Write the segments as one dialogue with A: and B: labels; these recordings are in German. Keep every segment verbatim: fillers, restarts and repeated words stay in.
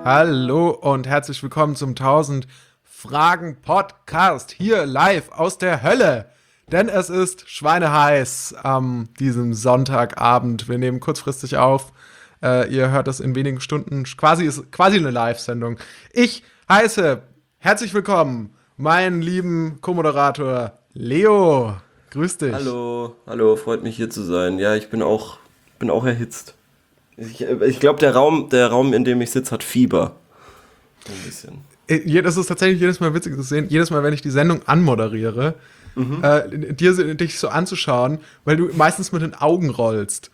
A: Hallo und herzlich willkommen zum tausend Fragen Podcast hier live aus der Hölle. Denn es ist schweineheiß am diesem Sonntagabend. Wir nehmen kurzfristig auf. Äh, ihr hört das in wenigen Stunden. Quasi ist quasi eine Live-Sendung. Ich heiße herzlich willkommen meinen lieben Co-Moderator Leo. Grüß dich.
B: Hallo, hallo, freut mich hier zu sein. Ja, ich bin auch, bin auch erhitzt. Ich, ich glaube, der Raum, der Raum, in dem ich sitze, hat Fieber. Ein bisschen.
A: Das ist tatsächlich jedes Mal witzig zu sehen. Jedes Mal, wenn ich die Sendung anmoderiere, mhm. äh, dir dich so anzuschauen, weil du meistens mit den Augen rollst.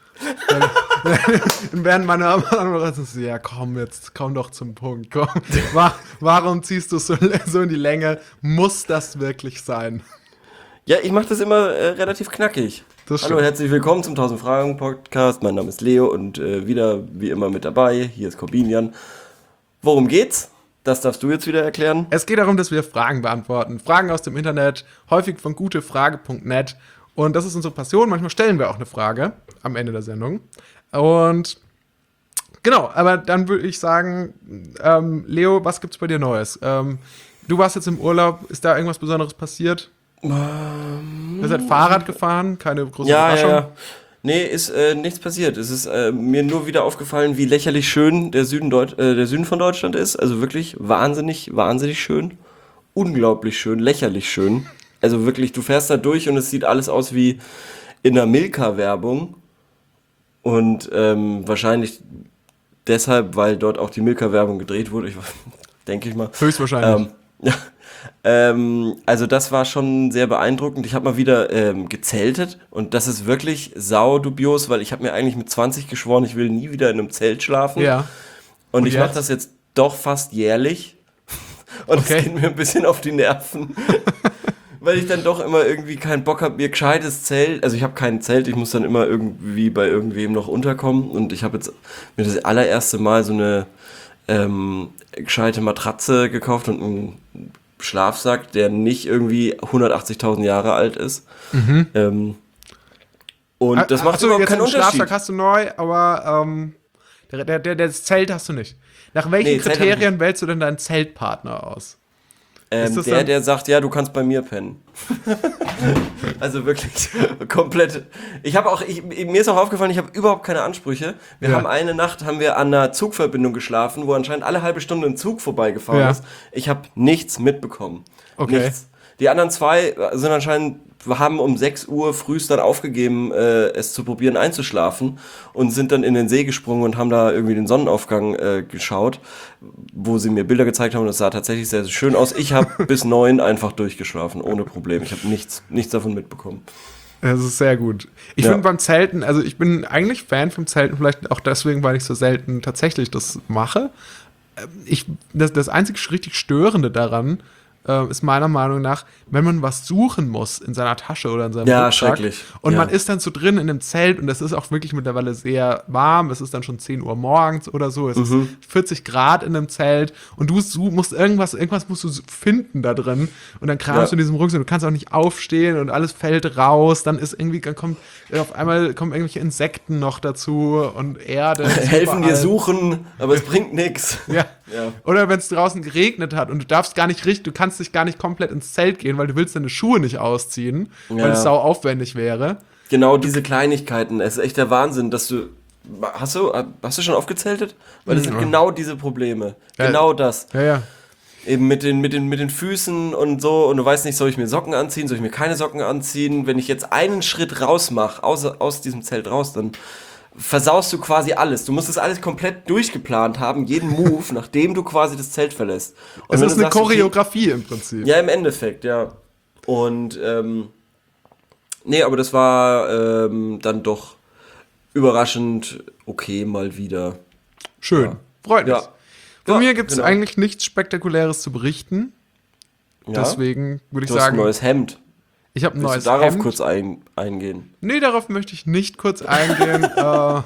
A: Während meine Anmoderator so, ja komm jetzt, komm doch zum Punkt. Komm. Warum ziehst du so, so in die Länge? Muss das wirklich sein?
B: Ja, ich mache das immer äh, relativ knackig. Hallo, herzlich willkommen zum tausend Fragen Podcast. Mein Name ist Leo und äh, wieder wie immer mit dabei. Hier ist Corbinian. Worum geht's? Das darfst du jetzt wieder erklären.
A: Es geht darum, dass wir Fragen beantworten. Fragen aus dem Internet, häufig von gutefrage punkt net. Und das ist unsere Passion. Manchmal stellen wir auch eine Frage am Ende der Sendung. Und genau, aber dann würde ich sagen, ähm, Leo, was gibt's bei dir Neues? Ähm, du warst jetzt im Urlaub. Ist da irgendwas Besonderes passiert?
B: Ähm,
A: Ihr seid Fahrrad gefahren? Keine große
B: ja,
A: Überraschung?
B: Ja, ja. Nee, ist äh, nichts passiert. Es ist äh, mir nur wieder aufgefallen, wie lächerlich schön der Süden, Deut- äh, der Süden von Deutschland ist. Also wirklich wahnsinnig, wahnsinnig schön. Unglaublich schön, lächerlich schön. Also wirklich, du fährst da durch und es sieht alles aus wie in einer Milka-Werbung. Und ähm, wahrscheinlich deshalb, weil dort auch die Milka-Werbung gedreht wurde. Ich, denke ich mal.
A: Höchstwahrscheinlich.
B: Ähm, ja. Ähm, also das war schon sehr beeindruckend. Ich habe mal wieder ähm, gezeltet und das ist wirklich saudubios, weil ich habe mir eigentlich mit zwanzig geschworen, ich will nie wieder in einem Zelt schlafen.
A: Ja.
B: Und,
A: Und
B: ich
A: jetzt?
B: mache das jetzt doch fast jährlich. Und es
A: Okay.
B: geht mir ein bisschen auf die Nerven. Weil ich dann doch immer irgendwie keinen Bock habe, mir gescheites Zelt, also ich habe kein Zelt, ich muss dann immer irgendwie bei irgendwem noch unterkommen und ich habe jetzt mir das allererste Mal so eine ähm, gescheite Matratze gekauft und einen Schlafsack, der nicht irgendwie hundertachtzigtausend Jahre alt ist.
A: Mhm.
B: Ähm, und das macht
A: Achso,
B: überhaupt
A: jetzt
B: keinen
A: den
B: Unterschied.
A: Schlafsack hast du neu, aber ähm, der, der, der, das Zelt hast du nicht. Nach welchen
B: Nee, Zelt hab ich
A: Kriterien wählst du denn deinen Zeltpartner aus?
B: Ähm,
A: Ist das
B: der,
A: dann-
B: der sagt, ja, du kannst bei mir pennen. Also wirklich komplett. Ich habe auch, ich, mir ist auch aufgefallen, ich habe überhaupt keine Ansprüche. Wir
A: Ja.
B: haben eine Nacht, haben wir an einer Zugverbindung geschlafen, wo anscheinend alle halbe Stunde ein Zug vorbeigefahren
A: Ja.
B: ist. Ich habe nichts mitbekommen.
A: Okay.
B: Nichts. Die anderen zwei sind anscheinend, haben um sechs Uhr frühst dann aufgegeben, äh, es zu probieren einzuschlafen und sind dann in den See gesprungen und haben da irgendwie den Sonnenaufgang äh, geschaut, wo sie mir Bilder gezeigt haben und es sah tatsächlich sehr, sehr schön aus. Ich habe bis neun einfach durchgeschlafen, ohne Problem. Ich habe nichts, nichts davon mitbekommen.
A: Das ist sehr gut. Ich
B: Ja.
A: finde beim Zelten, also ich bin eigentlich Fan vom Zelten, vielleicht auch deswegen, weil ich so selten tatsächlich das mache. Ähm, Ich, das, das einzig richtig Störende daran äh, ist meiner Meinung nach, wenn man was suchen muss in seiner Tasche oder in seinem
B: Ja,
A: Rucksack.
B: schrecklich.
A: Und
B: Ja.
A: man ist dann so drin in dem Zelt und es ist auch wirklich mittlerweile sehr warm. Es ist dann schon zehn Uhr morgens oder so. Es
B: Mhm.
A: ist vierzig Grad in einem Zelt und du su- musst irgendwas, irgendwas musst du finden da drin. Und dann kramst
B: Ja.
A: du in diesem Rucksack, du kannst auch nicht aufstehen und alles fällt raus. Dann ist irgendwie, dann kommt auf einmal kommen irgendwelche Insekten noch dazu und Erde. ist
B: Helfen dir
A: überall.
B: suchen, aber es bringt nichts.
A: Ja.
B: Ja.
A: Oder wenn es draußen geregnet hat und du darfst gar nicht richtig, du kannst dich gar nicht komplett ins Zelt gehen, weil du willst deine Schuhe nicht ausziehen, weil
B: Ja.
A: es sau aufwendig wäre.
B: Genau diese Kleinigkeiten. Es ist echt der Wahnsinn, dass du. Hast du, hast du schon aufgezeltet? Weil das sind
A: Ja.
B: genau diese Probleme.
A: Ja.
B: Genau das.
A: Ja, ja.
B: Eben mit den, mit, den, mit den Füßen und so. Und du weißt nicht, soll ich mir Socken anziehen? Soll ich mir keine Socken anziehen? Wenn ich jetzt einen Schritt raus mache, aus, aus diesem Zelt raus, dann versaust du quasi alles. Du musst das alles komplett durchgeplant haben, jeden Move, nachdem du quasi das Zelt verlässt. Und
A: Es
B: wenn
A: ist
B: du
A: eine
B: sagst, okay,
A: Choreografie im Prinzip.
B: ja, im Endeffekt, ja. Und, ähm, nee, aber das war ähm, dann doch überraschend okay mal wieder.
A: Schön.
B: Ja.
A: Freut mich.
B: Ja.
A: Von
B: Ja,
A: mir gibt es
B: genau.
A: eigentlich nichts Spektakuläres zu berichten.
B: Ja?
A: Deswegen würde ich
B: Du hast ein
A: sagen,
B: neues Hemd.
A: ich habe ein
B: Willst
A: neues
B: du darauf
A: Hemd.
B: kurz ein, eingehen?
A: Nee, darauf möchte ich nicht kurz eingehen. äh,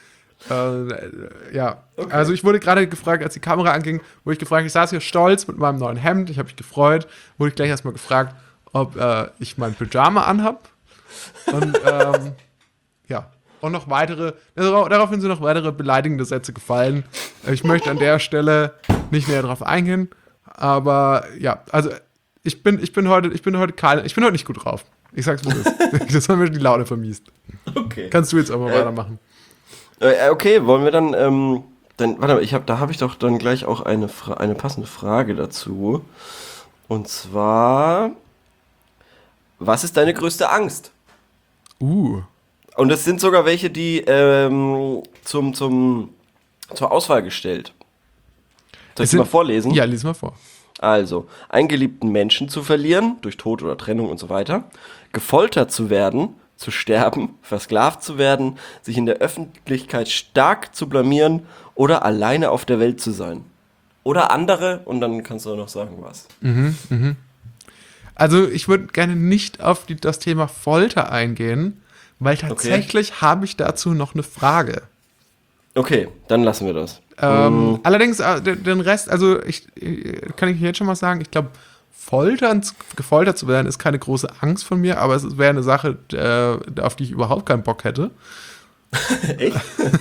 A: äh, ja,
B: Okay.
A: also ich wurde gerade gefragt, als die Kamera anging, wurde ich gefragt, ich saß hier stolz mit meinem neuen Hemd, ich habe mich gefreut, wurde ich gleich erstmal gefragt, ob äh, ich mein Pyjama anhab. Und ähm, ja, und noch weitere, daraufhin sind noch weitere beleidigende Sätze gefallen. Ich möchte an der Stelle nicht näher drauf eingehen, aber ja, also ich bin, ich bin heute, ich bin heute keine, ich bin heute nicht gut drauf. Ich sag's, wie es ist. Das haben mir die Laune vermiest.
B: Okay.
A: Kannst du jetzt aber äh, weitermachen.
B: Äh, okay, wollen wir dann, ähm, dann, warte mal, ich hab, da habe ich doch dann gleich auch eine, Fra- eine passende Frage dazu. Und zwar, was ist deine größte Angst?
A: Uh.
B: Und es sind sogar welche, die ähm, zum, zum, zur Auswahl gestellt. Soll ich sie mal vorlesen?
A: Ja, lies mal vor.
B: Also, einen geliebten Menschen zu verlieren, durch Tod oder Trennung und so weiter, gefoltert zu werden, zu sterben, versklavt zu werden, sich in der Öffentlichkeit stark zu blamieren oder alleine auf der Welt zu sein. Oder andere, und dann kannst du noch sagen, was.
A: Mhm, mhm. Also, ich würde gerne nicht auf die, das Thema Folter eingehen, weil tatsächlich okay. habe ich dazu noch eine Frage.
B: Okay, dann lassen wir das.
A: Ähm, mm. Allerdings, äh, den, den Rest, also ich, kann ich jetzt schon mal sagen, ich glaube, Foltern, gefoltert zu werden, ist keine große Angst von mir, aber es wäre eine Sache, äh, auf die ich überhaupt keinen Bock hätte.
B: Echt?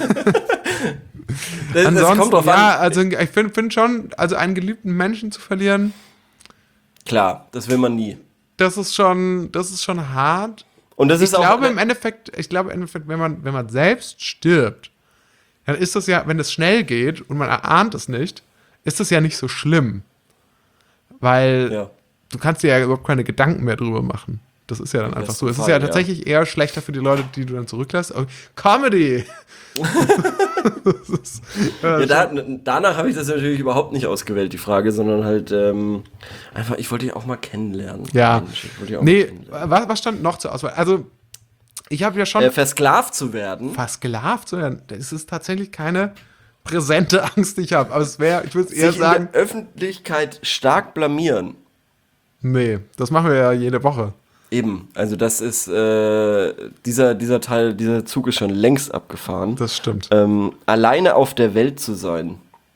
B: das,
A: Ansonsten,
B: das kommt drauf
A: ja,
B: an.
A: also ich finde find schon, also einen geliebten Menschen zu verlieren.
B: Klar, das will man nie.
A: Das ist schon, das ist schon hart.
B: Und das ist
A: ich
B: auch
A: glaube im Endeffekt, ich glaube im Endeffekt, wenn man, wenn man selbst stirbt, dann ist das ja, wenn es schnell geht und man erahnt es nicht, ist das ja nicht so schlimm. Weil
B: ja.
A: du kannst dir ja überhaupt keine Gedanken mehr drüber machen. Das ist ja dann einfach so. Es ist ja tatsächlich eher schlechter für die Leute, die du dann zurücklässt. Oh, Comedy!
B: ist, ja, da, danach habe ich das natürlich überhaupt nicht ausgewählt, die Frage, sondern halt ähm, einfach, ich wollte dich auch mal kennenlernen.
A: Ja.
B: Mensch, ich wollte dich auch
A: nee,
B: mal kennenlernen.
A: Was, was stand noch zur Auswahl? Also, ich habe ja schon...
B: Äh, versklavt zu werden.
A: Versklavt zu werden? Das ist tatsächlich keine präsente Angst, die ich habe. Aber es wäre, ich würde eher
B: Sich
A: sagen...
B: in der Öffentlichkeit stark blamieren.
A: Nee, das machen wir ja jede Woche.
B: Eben, also das ist, äh, dieser, dieser Teil, dieser Zug ist schon längst abgefahren.
A: Das stimmt.
B: Ähm, alleine auf der Welt zu sein.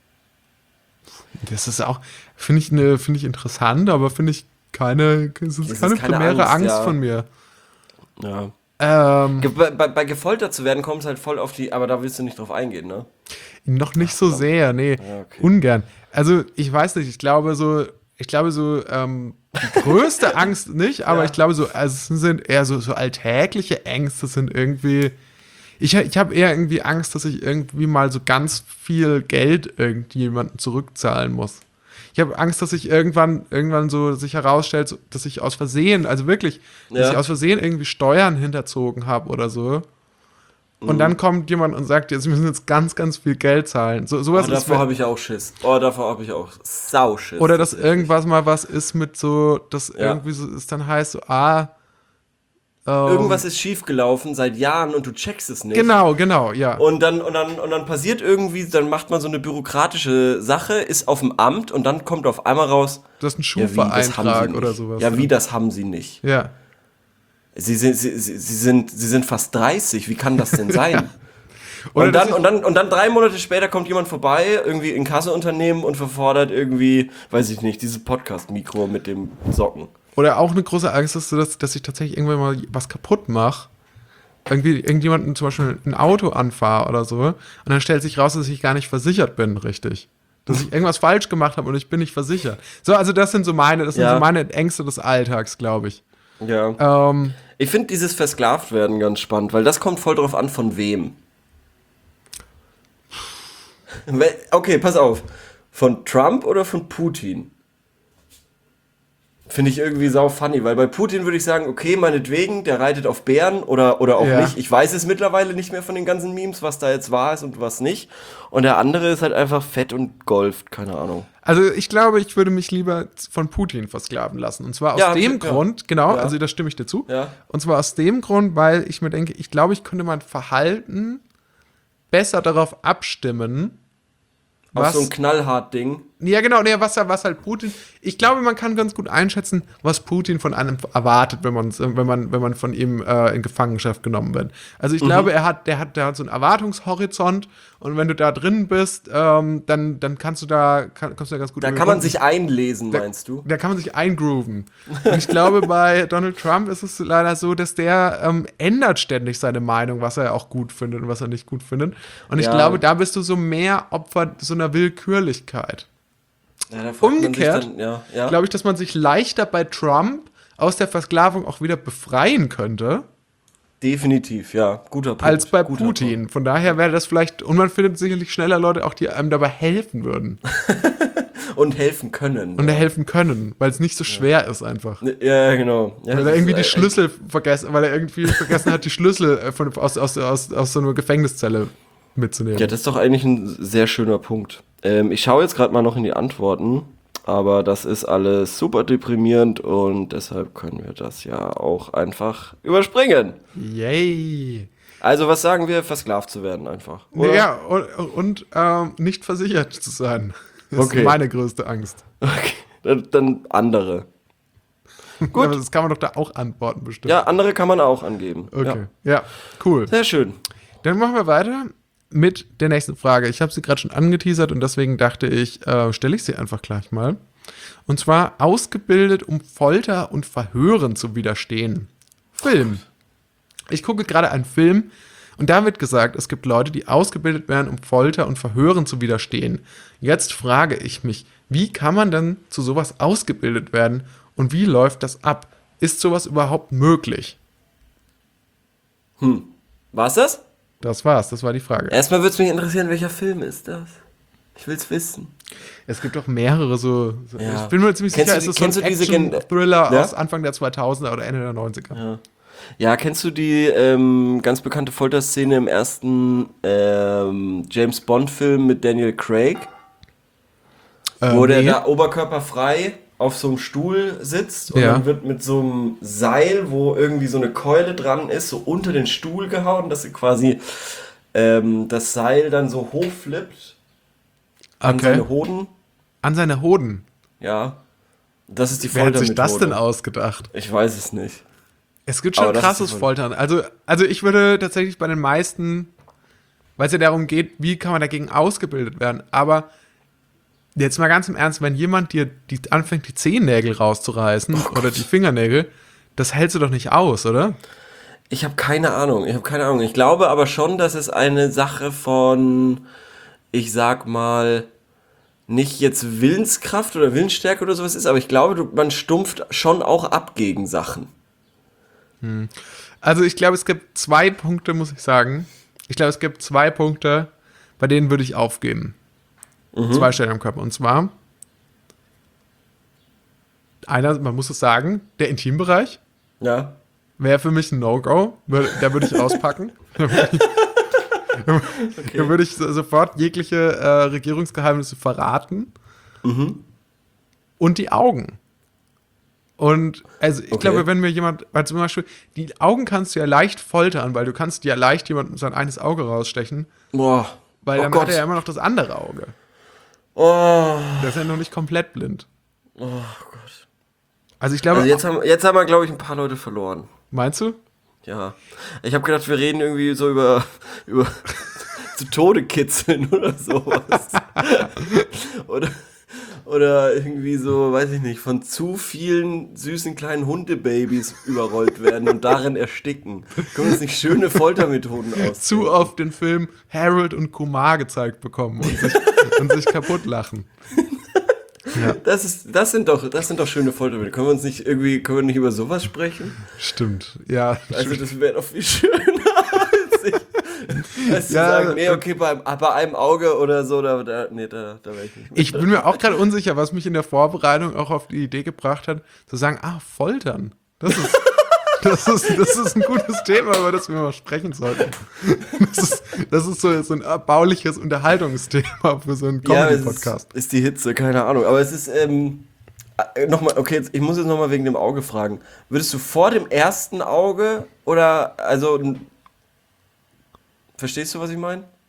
A: Das ist auch, finde ich, ne, finde ich interessant, aber finde ich keine, das ist
B: Das
A: keine
B: ist keine
A: primäre
B: Angst,
A: Angst
B: ja.
A: von mir.
B: Ja.
A: Ähm,
B: Ge- Bei, bei, bei gefoltert zu werden, kommt es halt voll auf die, aber da willst du nicht drauf eingehen, ne?
A: noch nicht so sehr, nee,
B: Ja, okay.
A: ungern. Also, ich weiß nicht, ich glaube so, ich glaube so, ähm, die größte Angst nicht, aber
B: Ja.
A: ich glaube so, also es sind eher so, so alltägliche Ängste sind irgendwie, ich, ich habe eher irgendwie Angst, dass ich irgendwie mal so ganz viel Geld irgendjemandem zurückzahlen muss. Ich habe Angst, dass ich irgendwann, irgendwann so sich herausstellt, so, dass ich aus Versehen, also wirklich, dass
B: Ja.
A: ich aus Versehen irgendwie Steuern hinterzogen habe oder so. Und
B: Mhm.
A: dann kommt jemand und sagt, jetzt müssen jetzt ganz, ganz viel Geld zahlen. So, sowas
B: Oh,
A: ist
B: davor habe ich auch Schiss. Oh, davor habe ich auch Sauschiss.
A: oder dass irgendwas mal was ist mit so, dass
B: Ja.
A: irgendwie so es dann heißt, so, ah, ähm,
B: Irgendwas ist schiefgelaufen seit Jahren und du checkst es nicht.
A: Genau, genau, ja.
B: Und dann, und, dann, und dann passiert irgendwie, dann macht man so eine bürokratische Sache, ist auf dem Amt und dann kommt auf einmal raus,
A: Das ist ein
B: ja, wie, das haben sie
A: Schufa-Eintrag
B: nicht.
A: oder sowas.
B: Ja, wie, das haben sie nicht.
A: Ja.
B: Sie sind, sie, sie, sie, sind, sie sind fast dreißig, wie kann das denn sein?
A: Oder
B: Und
A: dass
B: dann,
A: ich-
B: und, dann, und dann drei Monate später kommt jemand vorbei, irgendwie in Kasseunternehmen und verfordert irgendwie, weiß ich nicht, dieses Podcast-Mikro mit dem Socken.
A: Oder auch eine große Angst ist, so, dass, dass ich tatsächlich irgendwann mal was kaputt mache. Irgendwie irgendjemanden zum Beispiel ein Auto anfahre oder so. Und dann stellt sich raus, dass ich gar nicht versichert bin, richtig. Dass ich irgendwas falsch gemacht habe und ich bin nicht versichert. So, also das sind so meine, das sind
B: Ja.
A: so meine Ängste des Alltags, glaube ich.
B: Ja.
A: Ähm,
B: Ich finde dieses versklavt werden ganz spannend, weil das kommt voll drauf an, von wem. Wel- Okay, pass auf. Von Trump oder von Putin? Finde ich irgendwie sau funny, weil bei Putin würde ich sagen, okay, meinetwegen, der reitet auf Bären oder, oder auch
A: Ja.
B: nicht. Ich weiß es mittlerweile nicht mehr von den ganzen Memes, was da jetzt wahr ist und was nicht. Und der andere ist halt einfach fett und golft, keine Ahnung.
A: Also ich glaube, ich würde mich lieber von Putin versklaven lassen. Und zwar aus
B: Ja,
A: dem
B: ja.
A: Grund, genau,
B: Ja.
A: also da stimme ich dir zu.
B: Ja.
A: Und zwar aus dem Grund, weil ich mir denke, ich glaube, ich könnte mein Verhalten besser darauf abstimmen,
B: Auf
A: was,
B: so ein knallhart Ding.
A: Ja, genau, nee, was, was halt Putin. Ich glaube, man kann ganz gut einschätzen, was Putin von einem erwartet, wenn man, wenn man, wenn man von ihm äh, in Gefangenschaft genommen wird. Also ich
B: Mhm.
A: glaube, er hat, der hat, der hat so einen Erwartungshorizont und wenn du da drin bist, ähm, dann, dann kannst du da, kann, kommst du da ganz gut
B: Da
A: über die
B: kann man
A: Runden.
B: sich einlesen,
A: Da-
B: meinst du?
A: Da kann man sich eingrooven. Und ich glaube, bei Donald Trump ist es leider so, dass der ähm, ändert ständig seine Meinung, was er auch gut findet und was er nicht gut findet. Und ich
B: Ja.
A: glaube, da bist du so mehr Opfer so einer Willkürlichkeit.
B: Ja, da fragt man sich
A: Umgekehrt
B: dann, ja, ja.
A: glaube ich, dass man sich leichter bei Trump aus der Versklavung auch wieder befreien könnte,
B: Definitiv, ja. Guter Punkt.
A: als bei
B: guter
A: Putin.
B: Punkt.
A: Von daher wäre das vielleicht, und man findet sicherlich schneller Leute auch, die einem dabei helfen würden
B: Und helfen können.
A: und helfen können, weil es nicht so schwer ist einfach.
B: Ja, genau. Ja,
A: Weil
B: das
A: er irgendwie
B: ist,
A: die
B: äh,
A: Schlüssel vergessen, weil er irgendwie vergessen hat, die Schlüssel äh, von, aus, aus, aus, aus so einer Gefängniszelle mitzunehmen.
B: Ja, das ist doch eigentlich ein sehr schöner Punkt. Ähm, ich schaue jetzt gerade mal noch in die Antworten, aber das ist alles super deprimierend und deshalb können wir das ja auch einfach überspringen.
A: Yay.
B: Also, was sagen wir? Versklavt zu werden einfach. Oder?
A: Ja, und, und ähm, nicht versichert zu sein. Das
B: Okay.
A: ist meine größte Angst.
B: Okay, dann, dann andere.
A: Gut. Aber das kann man doch da auch antworten, bestimmt.
B: Ja, andere kann man auch angeben.
A: Okay. Ja, cool.
B: Ja. Sehr schön.
A: Dann machen wir weiter mit der nächsten Frage. Ich habe sie gerade schon angeteasert und deswegen dachte ich, äh, stelle ich sie einfach gleich mal. Und zwar ausgebildet, um Folter und Verhören zu widerstehen. Film. Ich gucke gerade einen Film und da wird gesagt, es gibt Leute, die ausgebildet werden, um Folter und Verhören zu widerstehen. Jetzt frage ich mich, wie kann man denn zu sowas ausgebildet werden und wie läuft das ab? Ist sowas überhaupt möglich?
B: War's das?
A: Das war's, das war die Frage.
B: Erstmal würde es mich interessieren, welcher Film ist das? Ich will's wissen.
A: Es gibt auch mehrere so. so
B: Ja.
A: Ich bin mir ziemlich
B: Kennst
A: sicher,
B: du
A: es
B: die-
A: ist so ein
B: kennst du diese Gen-
A: Action-Thriller
B: Ja?
A: aus Anfang der zweitausender oder Ende der neunziger.
B: Ja. Ja, kennst du die ähm, ganz bekannte Folterszene im ersten ähm, James Bond-Film mit Daniel Craig?
A: Äh,
B: Wo der
A: nee.
B: da oberkörperfrei auf so einem Stuhl sitzt und
A: Ja.
B: dann wird mit so einem Seil, wo irgendwie so eine Keule dran ist, so unter den Stuhl gehauen, dass sie quasi ähm, das Seil dann so hochflippt an
A: Okay.
B: seine Hoden.
A: An seine Hoden.
B: Ja. Das ist die
A: Wer hat sich
B: Foltermethode.
A: das denn ausgedacht?
B: Ich weiß es nicht.
A: Es gibt schon
B: Aber das ist
A: krasses
B: die
A: Foltern. Also, also ich würde tatsächlich bei den meisten, weil es ja darum geht, wie kann man dagegen ausgebildet werden. Aber jetzt mal ganz im Ernst, wenn jemand dir die, anfängt, die Zehennägel rauszureißen
B: Oh
A: oder die Fingernägel, das hältst du doch nicht aus, oder?
B: Ich habe keine Ahnung, ich habe keine Ahnung. Ich glaube aber schon, dass es eine Sache von, ich sag mal, nicht jetzt Willenskraft oder Willensstärke oder sowas ist, aber ich glaube, du, man stumpft schon auch ab gegen Sachen.
A: Also ich glaube, es gibt zwei Punkte, muss ich sagen. Ich glaube, es gibt zwei Punkte, bei denen würde ich aufgeben. Zwei Stellen am Körper. Und zwar, einer, man muss es sagen, der Intimbereich
B: Ja.
A: wäre für mich ein No-Go. Wür- Da würde ich auspacken. Da würde ich, da würde ich so- sofort jegliche äh, Regierungsgeheimnisse verraten. Und die Augen. Und also ich
B: Okay.
A: glaube, wenn mir jemand, weil zum Beispiel, die Augen kannst du ja leicht foltern, weil du kannst ja leicht jemandem sein eines Auge rausstechen,
B: Boah.
A: weil
B: oh
A: dann
B: Gott.
A: hat er ja immer noch das andere Auge.
B: Oh.
A: Der ist ja noch nicht komplett blind.
B: Oh Gott.
A: Also ich glaube,
B: Also jetzt haben, jetzt haben wir, glaube ich, ein paar Leute verloren.
A: meinst du?
B: Ja. Ich habe gedacht, wir reden irgendwie so über, über zu Tode kitzeln oder sowas. oder, oder irgendwie so, weiß ich nicht, von zu vielen süßen kleinen Hundebabys überrollt werden und darin ersticken. Können wir uns nicht schöne Foltermethoden aus?
A: Zu oft den Film Harold und Kumar gezeigt bekommen und sich, und sich kaputt lachen.
B: Das ist, das sind doch, das sind doch schöne Foltermethoden. Können wir uns nicht irgendwie, können wir nicht über sowas sprechen?
A: Stimmt, ja.
B: Also das wäre doch viel schöner als ich. Als zu
A: Ja,
B: sagen, nee, okay, bei, bei einem Auge oder so, da, da nee, da, da wäre ich nicht mit.
A: Ich bin mir auch gerade unsicher, was mich in der Vorbereitung auch auf die Idee gebracht hat, zu sagen, ah, Foltern. Das ist, das ist, das ist ein gutes Thema, über das wir mal sprechen sollten. Das ist, das ist so, so ein erbauliches Unterhaltungsthema für so einen
B: Ja, es
A: Comedy-Podcast.
B: ist, ist die Hitze, keine Ahnung. Aber es ist, ähm, äh, nochmal, okay, jetzt, ich muss jetzt nochmal wegen dem Auge fragen. Würdest du vor dem ersten Auge oder, also, n- verstehst du, was ich meine?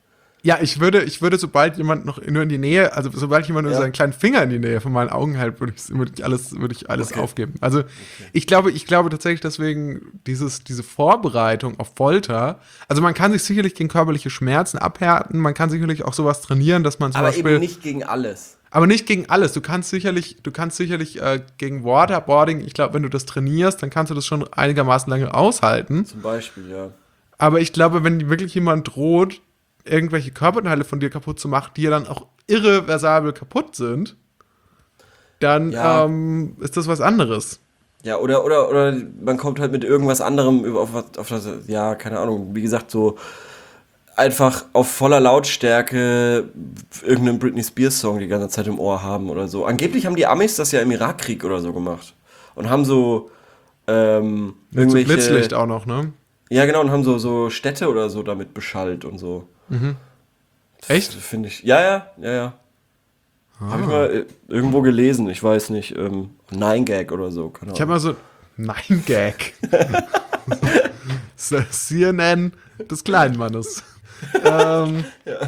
A: Ja, ich würde, ich würde, sobald jemand noch nur in die Nähe, also sobald jemand nur
B: Ja.
A: seinen kleinen Finger in die Nähe von meinen Augen hält, würde ich, würde ich alles, würde ich alles
B: Okay.
A: aufgeben. Also ich glaube, ich glaube tatsächlich deswegen dieses, diese Vorbereitung auf Folter, also man kann sich sicherlich gegen körperliche Schmerzen abhärten, man kann sicherlich auch sowas trainieren, dass man zum
B: Aber
A: Beispiel,
B: eben nicht gegen alles.
A: aber nicht gegen alles. Du kannst sicherlich, du kannst sicherlich äh, gegen Waterboarding, ich glaube, wenn du das trainierst, dann kannst du das schon einigermaßen lange aushalten.
B: Zum Beispiel, ja.
A: Aber ich glaube, wenn wirklich jemand droht, irgendwelche Körperteile von dir kaputt zu machen, die ja dann auch irreversibel kaputt sind, dann
B: Ja.
A: ähm, ist das was anderes.
B: Ja, oder, oder, oder man kommt halt mit irgendwas anderem über- auf, was- auf das, ja, keine Ahnung, wie gesagt, so einfach auf voller Lautstärke irgendeinen Britney Spears Song die ganze Zeit im Ohr haben oder so. Angeblich haben die Amis das ja im Irakkrieg oder so gemacht. Und haben so, ähm,
A: Mit so
B: irgendwelche,
A: Blitzlicht auch noch, ne?
B: ja genau, und haben so, so Städte oder so damit beschallt und so.
A: Echt?
B: Finde ich, ja, ja, ja, ja. Habe ich mal äh, irgendwo gelesen, ich weiß nicht, ähm, Nine Gag oder so, keine
A: Ich habe
B: Ahnung.
A: mal so, nein, Gag. So, C N N des kleinen Mannes. ähm,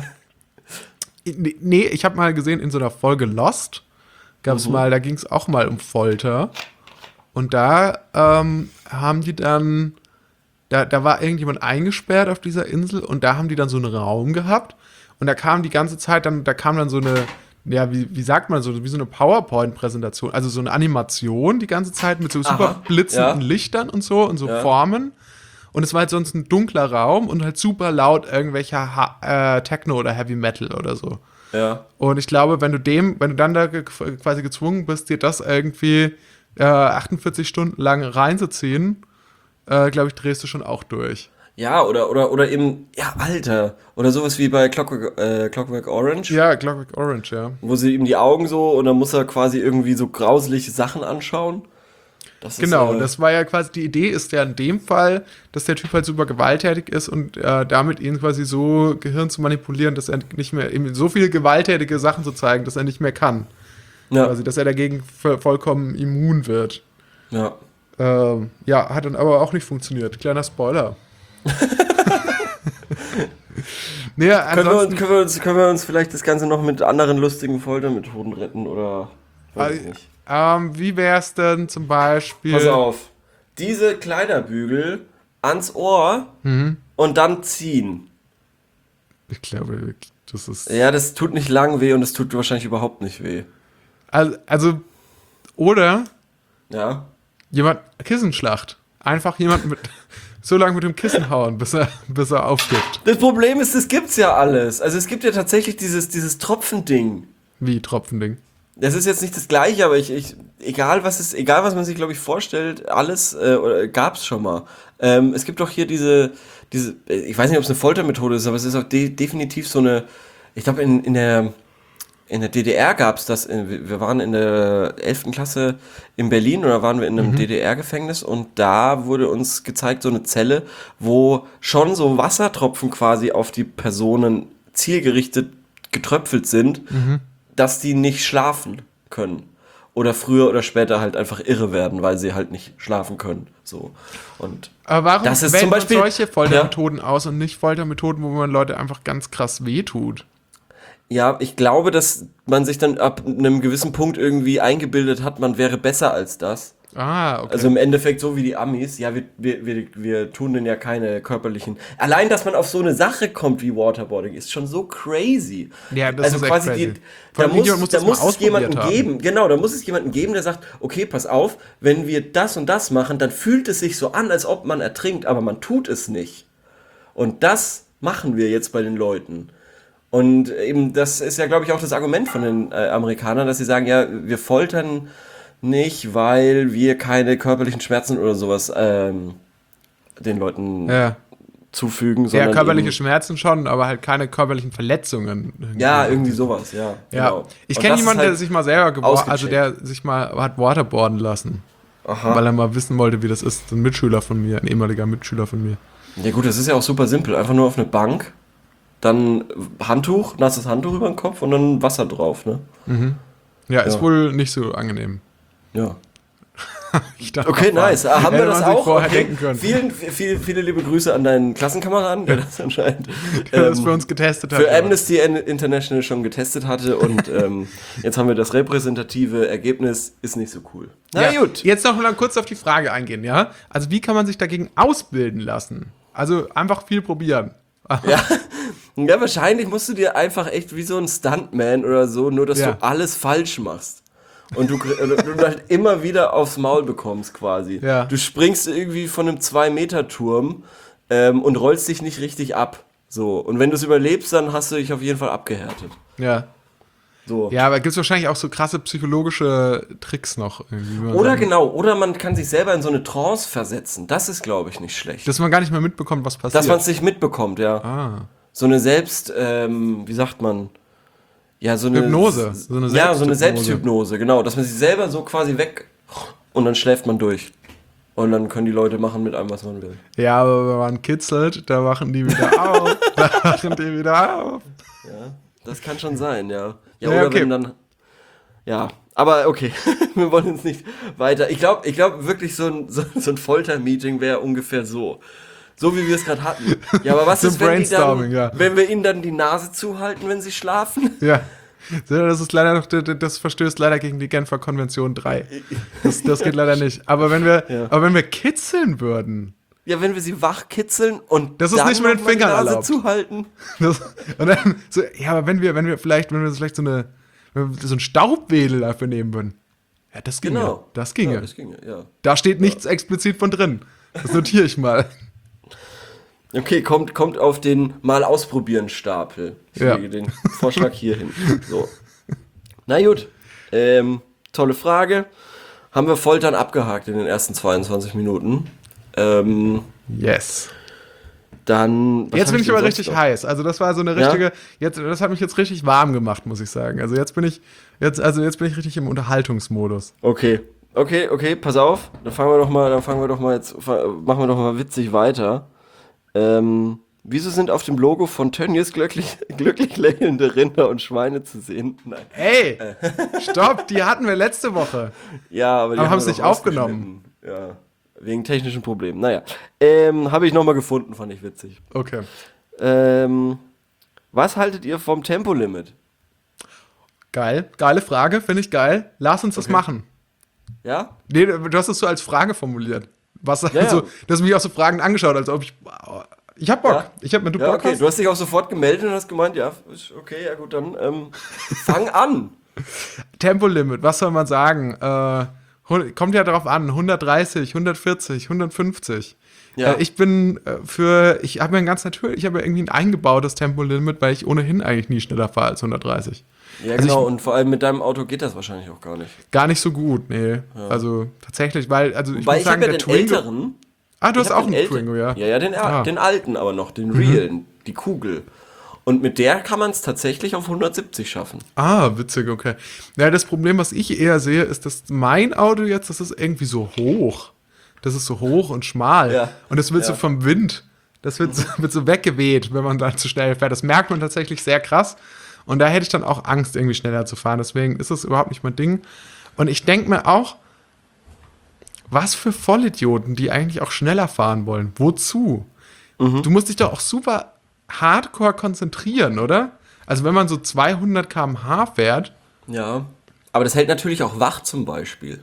A: Nee, ich habe mal gesehen, in so einer Folge Lost gab es mal, da ging es auch mal um Folter. Und da ähm, haben die dann, da, da war irgendjemand eingesperrt auf dieser Insel und da haben die dann so einen Raum gehabt. Und da kam die ganze Zeit dann, da kam dann so eine, ja, wie, wie sagt man so, wie so eine PowerPoint-Präsentation, also so eine Animation die ganze Zeit mit so super
B: Aha,
A: blitzenden
B: ja.
A: Lichtern und so und so
B: Ja.
A: Formen. Und es war halt sonst ein dunkler Raum und halt super laut irgendwelcher ha äh, Techno oder Heavy Metal oder so.
B: Ja.
A: Und ich glaube, wenn du dem, wenn du dann da ge quasi gezwungen bist, dir das irgendwie äh, achtundvierzig Stunden lang reinzuziehen, äh, glaube ich, drehst du schon auch durch.
B: Ja, oder, oder, oder eben, ja, Alter. Oder sowas wie bei Clockwork, äh, Clockwork Orange,
A: Ja, Clockwork Orange, ja.
B: wo sie ihm die Augen so und dann muss er quasi irgendwie so grauselige Sachen anschauen. Das
A: Genau,
B: ist, äh,
A: das war ja quasi, die Idee ist ja in dem Fall, dass der Typ halt super gewalttätig ist und äh, damit ihn quasi so Gehirn zu manipulieren, dass er nicht mehr, ihm so viele gewalttätige Sachen zu zeigen, dass er nicht mehr kann.
B: ja,
A: Quasi, dass er dagegen vo- vollkommen immun wird.
B: ja.
A: Ähm, ja, hat dann aber auch nicht funktioniert. Kleiner Spoiler. nee,
B: Können wir, uns,
A: ansonsten,
B: können, wir uns, können wir uns vielleicht das Ganze noch mit anderen lustigen Foltermethoden retten oder weiß ich nicht.
A: ähm, wie wär's denn zum Beispiel.
B: Pass auf. Diese Kleiderbügel ans Ohr und dann ziehen.
A: Ich glaube, das ist.
B: Ja, das tut nicht lang weh und es tut wahrscheinlich überhaupt nicht weh.
A: Also, also oder
B: Ja.
A: jemand, Kissenschlacht. Einfach jemand mit so lange mit dem Kissen hauen, bis er, bis er aufgibt.
B: Das Problem ist, es gibt's ja alles. Also es gibt ja tatsächlich dieses, dieses Tropfending.
A: Wie Tropfending.
B: Das ist jetzt nicht das Gleiche, aber ich, ich egal was es, egal was man sich, glaube ich, vorstellt, alles äh, oder gab's schon mal. Ähm, es gibt doch hier diese, diese, ich weiß nicht, ob es eine Foltermethode ist, aber es ist auch de definitiv so eine, ich glaube in, in der in der D D R gab's das, in, wir waren in der elften Klasse in Berlin oder waren wir in einem D D R-Gefängnis und da wurde uns gezeigt, so eine Zelle, wo schon so Wassertropfen quasi auf die Personen zielgerichtet getröpfelt sind, dass die nicht schlafen können. Oder früher oder später halt einfach irre werden, weil sie halt nicht schlafen können. So. Und
A: Aber warum
B: Das ist
A: wählt
B: zum
A: man
B: Beispiel-
A: solche Foltermethoden aus und nicht Foltermethoden, wo man Leute einfach ganz krass wehtut?
B: ja, ich glaube, dass man sich dann ab einem gewissen Punkt irgendwie eingebildet hat, man wäre besser als das.
A: Ah, okay.
B: Also im Endeffekt so wie die Amis, ja, wir, wir, wir, wir tun denen ja keine körperlichen. Allein, dass man auf so eine Sache kommt wie Waterboarding, ist schon so crazy.
A: Ja, das
B: also
A: ist echt
B: quasi
A: crazy.
B: Die,
A: Vor
B: da
A: allem
B: muss,
A: irgendjemand muss
B: da
A: das mal
B: muss es
A: ausprobiert
B: jemanden
A: haben.
B: geben, genau, da muss es jemanden geben, der sagt, okay, pass auf, wenn wir das und das machen, dann fühlt es sich so an, als ob man ertrinkt, aber man tut es nicht. Und das machen wir jetzt bei den Leuten. Und eben, das ist ja, glaube ich, auch das Argument von den äh, Amerikanern, dass sie sagen, ja, wir foltern nicht, weil wir keine körperlichen Schmerzen oder sowas ähm, den Leuten
A: ja.
B: zufügen,
A: Ja,
B: sondern
A: körperliche
B: eben,
A: Schmerzen schon, aber halt keine körperlichen Verletzungen.
B: ja, irgendwie sowas, ja.
A: Ja,
B: genau.
A: ich
B: Und
A: kenne
B: das ist
A: jemanden,
B: halt
A: der sich mal selber geworfen, also
B: ausgecheckt.
A: der sich mal hat waterboarden lassen,
B: Aha.
A: weil er mal wissen wollte, wie das ist. Ein Mitschüler von mir, ein ehemaliger Mitschüler von mir.
B: Ja gut, das ist ja auch super simpel. Einfach nur auf eine Bank, dann Handtuch, nasses Handtuch über den Kopf und dann Wasser drauf, ne?
A: Ja, ist
B: Ja.
A: wohl nicht so angenehm.
B: Ja.
A: Ich darf
B: Okay,
A: fahren.
B: nice. Ah, haben wir
A: Hätte
B: das
A: man sich
B: auch?
A: vorher
B: Okay.
A: denken können.
B: Vielen, viele, viele liebe Grüße an deinen Klassenkameraden, der das anscheinend
A: Der das
B: ähm,
A: für uns getestet hat.
B: für
A: ja.
B: Amnesty International schon getestet hatte und ähm, jetzt haben wir das repräsentative Ergebnis, ist nicht so cool. Na
A: ja.
B: gut.
A: Jetzt noch mal kurz auf die Frage eingehen, ja? Also wie kann man sich dagegen ausbilden lassen? Also einfach viel probieren.
B: Ja. ja, wahrscheinlich musst du dir einfach echt wie so ein Stuntman oder so, nur dass
A: Ja.
B: du alles falsch machst. Und du, du, du halt immer wieder aufs Maul bekommst quasi.
A: Ja.
B: Du springst irgendwie von einem zwei Meter Turm ähm, und rollst dich nicht richtig ab. So. Und wenn du es überlebst, dann hast du dich auf jeden Fall abgehärtet.
A: Ja.
B: So.
A: Ja, aber gibt es wahrscheinlich auch so krasse psychologische Tricks noch irgendwie. wie man
B: Oder
A: sagen-
B: genau, oder man kann sich selber in so eine Trance versetzen. Das ist, glaube ich, nicht schlecht.
A: Dass man gar nicht mehr mitbekommt, was passiert.
B: Dass man es nicht mitbekommt, ja.
A: Ah.
B: So eine Selbst, ähm, wie sagt man? Ja, so eine
A: Hypnose. So eine
B: ja, so eine
A: Selbsthypnose.
B: Selbsthypnose, genau. Dass man sich selber so quasi weg und dann schläft man durch. Und dann können die Leute machen mit einem, was man will.
A: Ja, aber wenn man kitzelt, da wachen die wieder auf. Da wachen die wieder auf.
B: Ja, das kann schon sein, ja. Ja,
A: Ja,
B: oder
A: okay.
B: wenn dann. Ja, aber okay, wir wollen uns nicht weiter. Ich glaube, ich glaube wirklich, so ein, so, so ein Folter-Meeting wäre ungefähr so. So wie wir es gerade hatten. Ja, aber was
A: So
B: ist, wenn, die dann,
A: Brainstorming, ja.
B: wenn wir ihnen dann die Nase zuhalten, wenn sie schlafen?
A: Ja. Das ist leider noch, das verstößt leider gegen die Genfer Konvention drei. Das, das geht leider nicht. Aber wenn wir,
B: Ja.
A: aber wenn wir kitzeln würden,
B: Ja, wenn wir sie wachkitzeln und
A: Das ist
B: dann
A: nicht mit den
B: noch mal die
A: Fingern
B: Nase
A: erlaubt.
B: zuhalten.
A: das, und dann, so, ja, aber wenn wir, wenn wir vielleicht, wenn wir vielleicht so eine, wenn wir so einen Staubwedel dafür nehmen würden, ja, das ginge.
B: Genau.
A: Das ginge.
B: Ja, das ginge, ja.
A: Da steht nichts explizit von drin. Das notiere ich mal.
B: Okay, kommt, kommt auf den Mal-Ausprobieren-Stapel. Ich
A: Ja.
B: lege den Vorschlag hier hin. So. Na gut. Ähm, tolle Frage. Haben wir Foltern abgehakt in den ersten zweiundzwanzig Minuten. Ähm,
A: Yes.
B: dann. was
A: Jetzt
B: hab
A: bin ich
B: denn
A: aber
B: sonst
A: richtig
B: noch?
A: heiß. Also das war so eine
B: Ja?
A: richtige, jetzt, das hat mich jetzt richtig warm gemacht, muss ich sagen. Also jetzt bin ich, jetzt, also jetzt bin ich richtig im Unterhaltungsmodus.
B: Okay. Okay, okay, pass auf. Dann fangen wir doch mal, dann fangen wir doch mal jetzt, machen wir doch mal witzig weiter. Ähm, wieso sind auf dem Logo von Tönnies glücklich, glücklich lächelnde Rinder und Schweine zu sehen? Nein.
A: Ey, stopp, die hatten wir letzte Woche.
B: Ja, aber die
A: Aber
B: haben
A: haben's
B: wir
A: nicht
B: doch
A: aufgenommen.
B: rausgeschnitten. Ja, wegen technischen Problemen. Naja, ähm, habe ich nochmal gefunden, fand ich witzig.
A: Okay.
B: Ähm, was haltet ihr vom Tempolimit?
A: Geil, geile Frage, finde ich geil. Lass uns das
B: Okay.
A: machen.
B: Ja?
A: Nee, du hast es so als Frage formuliert. Was,
B: Ja,
A: also,
B: ja.
A: du hast mich auch so Fragen angeschauut, als ob ich, ich hab Bock.
B: Ja?
A: Ich hab, wenn du
B: Ja,
A: Bock
B: okay.
A: hast.
B: Du hast dich auch sofort gemeldet und hast gemeint, ja, ist okay, ja gut, dann ähm, fang an.
A: Tempolimit, was soll man sagen? Äh, hu- kommt ja darauf an, hundertdreißig, hundertvierzig, hundertfünfzig.
B: Ja.
A: Äh, ich bin äh, für, ich habe mir ein ganz natürlich, ich habe ja irgendwie ein eingebautes Tempolimit, weil ich ohnehin eigentlich nie schneller fahre als hundertdreißig.
B: Ja,
A: Also
B: genau,
A: ich-
B: und vor allem mit deinem Auto geht das wahrscheinlich auch gar nicht.
A: Gar nicht so gut, nee. Also tatsächlich, weil, also ich
B: Weil
A: muss
B: ich
A: sagen,
B: habe ja
A: der
B: den
A: Twingo.
B: älteren.
A: Ah, du
B: Ich
A: hast
B: hab
A: auch
B: den
A: einen
B: älter-
A: Twingo, ja.
B: Ja, ja, den,
A: Ah.
B: den alten aber noch, den realen, die Kugel. Und mit der kann man es tatsächlich auf hundertsiebzig schaffen.
A: Ah, witzig, okay. Ja, das Problem, was ich eher sehe, ist, dass mein Auto jetzt, das ist irgendwie so hoch. Das ist so hoch und schmal.
B: Ja.
A: Und das wird
B: Ja.
A: so vom Wind, das wird, so, wird so weggeweht, wenn man dann zu schnell fährt. Das merkt man tatsächlich sehr krass. Und da hätte ich dann auch Angst, irgendwie schneller zu fahren. Deswegen ist es überhaupt nicht mein Ding. Und ich denke mir auch, was für Vollidioten, die eigentlich auch schneller fahren wollen. Wozu? Du musst dich doch auch super hardcore konzentrieren, oder? Also wenn man so zweihundert Kilometer pro Stunde fährt,
B: Ja. Aber das hält natürlich auch wach zum Beispiel.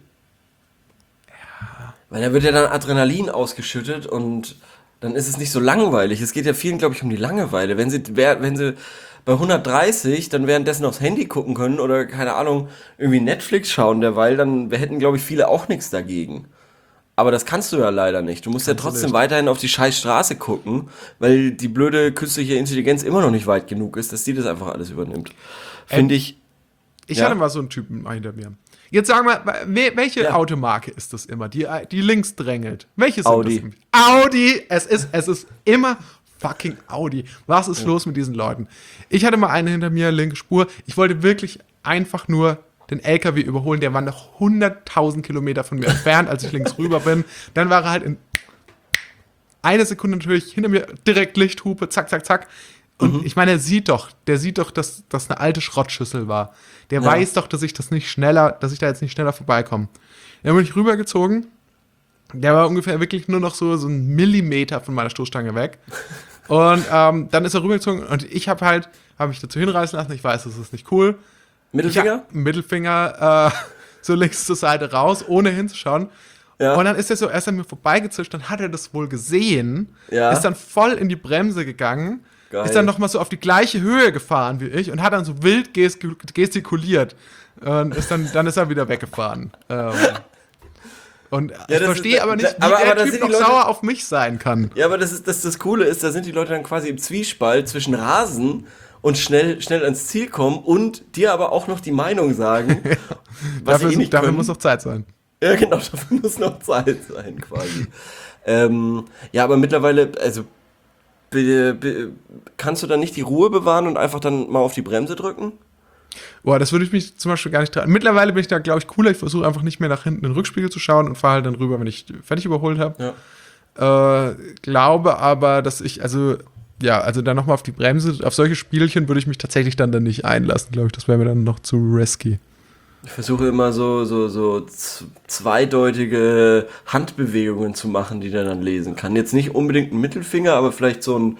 B: Ja. Weil da wird ja dann Adrenalin ausgeschüttet und dann ist es nicht so langweilig. Es geht ja vielen, glaube ich, um die Langeweile. Wenn sie, wer- wenn sie bei hundertdreißig dann währenddessen aufs Handy gucken können oder, keine Ahnung, irgendwie Netflix schauen derweil, dann hätten, glaube ich, viele auch nichts dagegen. Aber das kannst du ja leider nicht. Du musst ja
A: Kannst du
B: trotzdem
A: nicht.
B: weiterhin auf die scheiß Straße gucken, weil die blöde künstliche Intelligenz immer noch nicht weit genug ist, dass die das einfach alles übernimmt. Finde ich.
A: ich
B: Ja.
A: hatte mal so einen Typen hinter mir. Jetzt sagen wir, we- welche
B: Ja.
A: Automarke ist das immer, die, die links drängelt? Welche sind
B: Audi.
A: das? Audi! Es ist, es ist immer fucking Audi. Was ist los mit diesen Leuten? Ich hatte mal einen hinter mir, linke Spur. Ich wollte wirklich einfach nur den L K W überholen. Der war noch hunderttausend Kilometer von mir entfernt, als ich links rüber bin. Dann war er halt in eine Sekunde natürlich hinter mir, direkt Lichthupe, zack, zack, zack. Und mhm. ich meine, er sieht doch, der sieht doch, dass das eine alte Schrottschüssel war. Der ja. weiß doch, dass ich das nicht schneller, dass ich da jetzt nicht schneller vorbeikomme. Dann bin ich rübergezogen. Der war ungefähr wirklich nur noch so, so einen Millimeter von meiner Stoßstange weg. Und ähm, dann ist er rübergezogen und ich habe halt, habe mich dazu hinreißen lassen. Ich weiß, das ist nicht cool.
B: Mittelfinger?
A: Ich, Mittelfinger äh, so links zur Seite raus, ohne hinzuschauen. Ja. Und dann ist er so erst an mir vorbeigezischt, dann hat er das wohl gesehen,
B: ja.
A: ist dann voll in die Bremse gegangen,
B: Geil.
A: ist dann nochmal so auf die gleiche Höhe gefahren wie ich und hat dann so wild gestikuliert. Und ist dann, dann ist er wieder weggefahren. ähm. Und ja, ich verstehe aber nicht, wie
B: aber,
A: der
B: aber
A: Typ noch
B: Leute,
A: sauer auf mich sein kann.
B: Ja, aber das, ist, das, das Coole ist, da sind die Leute dann quasi im Zwiespalt zwischen Rasen und schnell, schnell ans Ziel kommen und dir aber auch noch die Meinung sagen, was
A: dafür,
B: sie eh nicht
A: dafür
B: können.
A: muss noch Zeit sein.
B: Ja, genau, dafür muss noch Zeit sein, quasi. ähm, ja, aber mittlerweile, also, be, be, kannst du dann nicht die Ruhe bewahren und einfach dann mal auf die Bremse drücken?
A: Boah, das würde ich mich zum Beispiel gar nicht trauen. Mittlerweile bin ich da, glaube ich, cooler. Ich versuche einfach nicht mehr nach hinten in den Rückspiegel zu schauen und fahre halt dann rüber, wenn ich fertig überholt habe. Ja. Äh, glaube aber, dass ich, also, ja, also dann nochmal auf die Bremse, auf solche Spielchen würde ich mich tatsächlich dann, dann nicht einlassen, glaube ich. Das wäre mir dann noch zu risky.
B: Ich versuche immer so, so, so z- zweideutige Handbewegungen zu machen, die der dann lesen kann. Jetzt nicht unbedingt ein Mittelfinger, aber vielleicht so ein,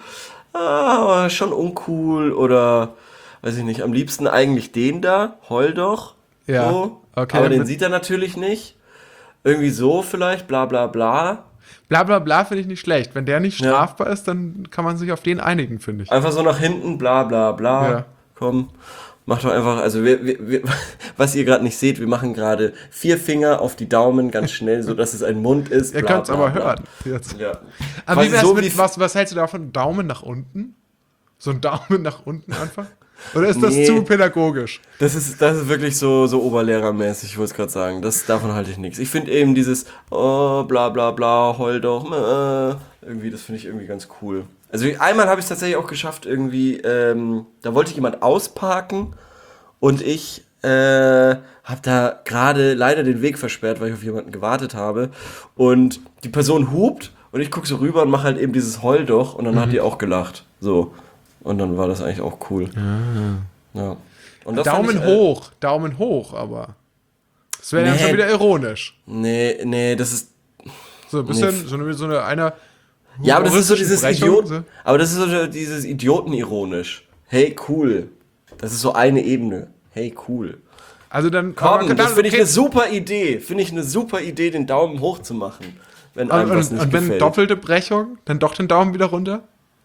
B: ah, schon uncool oder, weiß ich nicht, am liebsten eigentlich den da, heul doch.
A: Ja,
B: so.
A: okay.
B: Aber den sieht er natürlich nicht. Irgendwie so vielleicht, bla bla bla.
A: Bla bla bla finde ich nicht schlecht. Wenn der nicht strafbar ja. ist, dann kann man sich auf den einigen, finde ich.
B: Einfach so nach hinten, bla bla bla.
A: Ja.
B: Komm, mach doch einfach, also wir, wir, wir, was ihr gerade nicht seht, wir machen gerade vier Finger auf die Daumen ganz schnell, so dass es ein Mund ist.
A: Ihr könnt es aber bla. hören. Jetzt.
B: Ja.
A: Aber wie wär's
B: so
A: mit,
B: wie
A: was, was hältst du davon? Daumen nach unten? So ein Daumen nach unten einfach? Oder ist das
B: nee,
A: zu pädagogisch?
B: Das ist, das ist wirklich so, so oberlehrermäßig, ich wollte es gerade sagen. Das, davon halte ich nichts. Ich finde eben dieses, oh, bla bla bla, heul doch, äh, irgendwie, das finde ich irgendwie ganz cool. Also einmal habe ich es tatsächlich auch geschafft, irgendwie, ähm, da wollte ich jemand ausparken und ich äh, habe da gerade leider den Weg versperrt, weil ich auf jemanden gewartet habe. Und die Person hupt und ich gucke so rüber und mache halt eben dieses Heul doch und dann mhm. hat die auch gelacht. So. Und dann war das eigentlich auch cool.
A: Ah.
B: Ja. Und das
A: Daumen
B: ich, äh,
A: hoch, Daumen hoch, aber. Das wäre nee, dann schon wieder ironisch.
B: Nee, nee, das ist.
A: So ein bisschen, nee. so eine, so eine einer.
B: Ja, aber das ist so dieses Idiot. So. Aber das ist so dieses Idioten-ironisch. Hey, cool. Das ist so eine Ebene. Hey, cool.
A: Also dann.
B: Komm, das finde ich eine super Idee. Finde ich eine super Idee, den Daumen hoch zu machen. Wenn einem
A: und,
B: was nicht
A: und wenn
B: gefällt.
A: Doppelte Brechung, dann doch den Daumen wieder runter?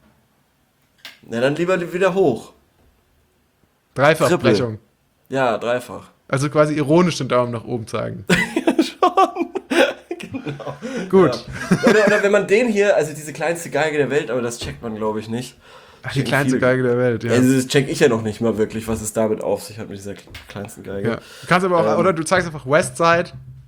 B: Na, dann lieber wieder hoch.
A: Dreifachbrechung.
B: Ja, dreifach.
A: Also quasi ironisch den Daumen nach oben zeigen.
B: Ja, schon. Genau.
A: Gut.
B: Ja. Oder, oder wenn man den hier, also diese kleinste Geige der Welt, aber das checkt man, glaube ich, nicht.
A: Ach, die kleinste viel. Geige der Welt, ja.
B: Also das check ich ja noch nicht mal wirklich, was es damit auf sich hat mit dieser kleinsten Geige.
A: Ja. Du kannst aber auch, ähm. oder du zeigst einfach Westside.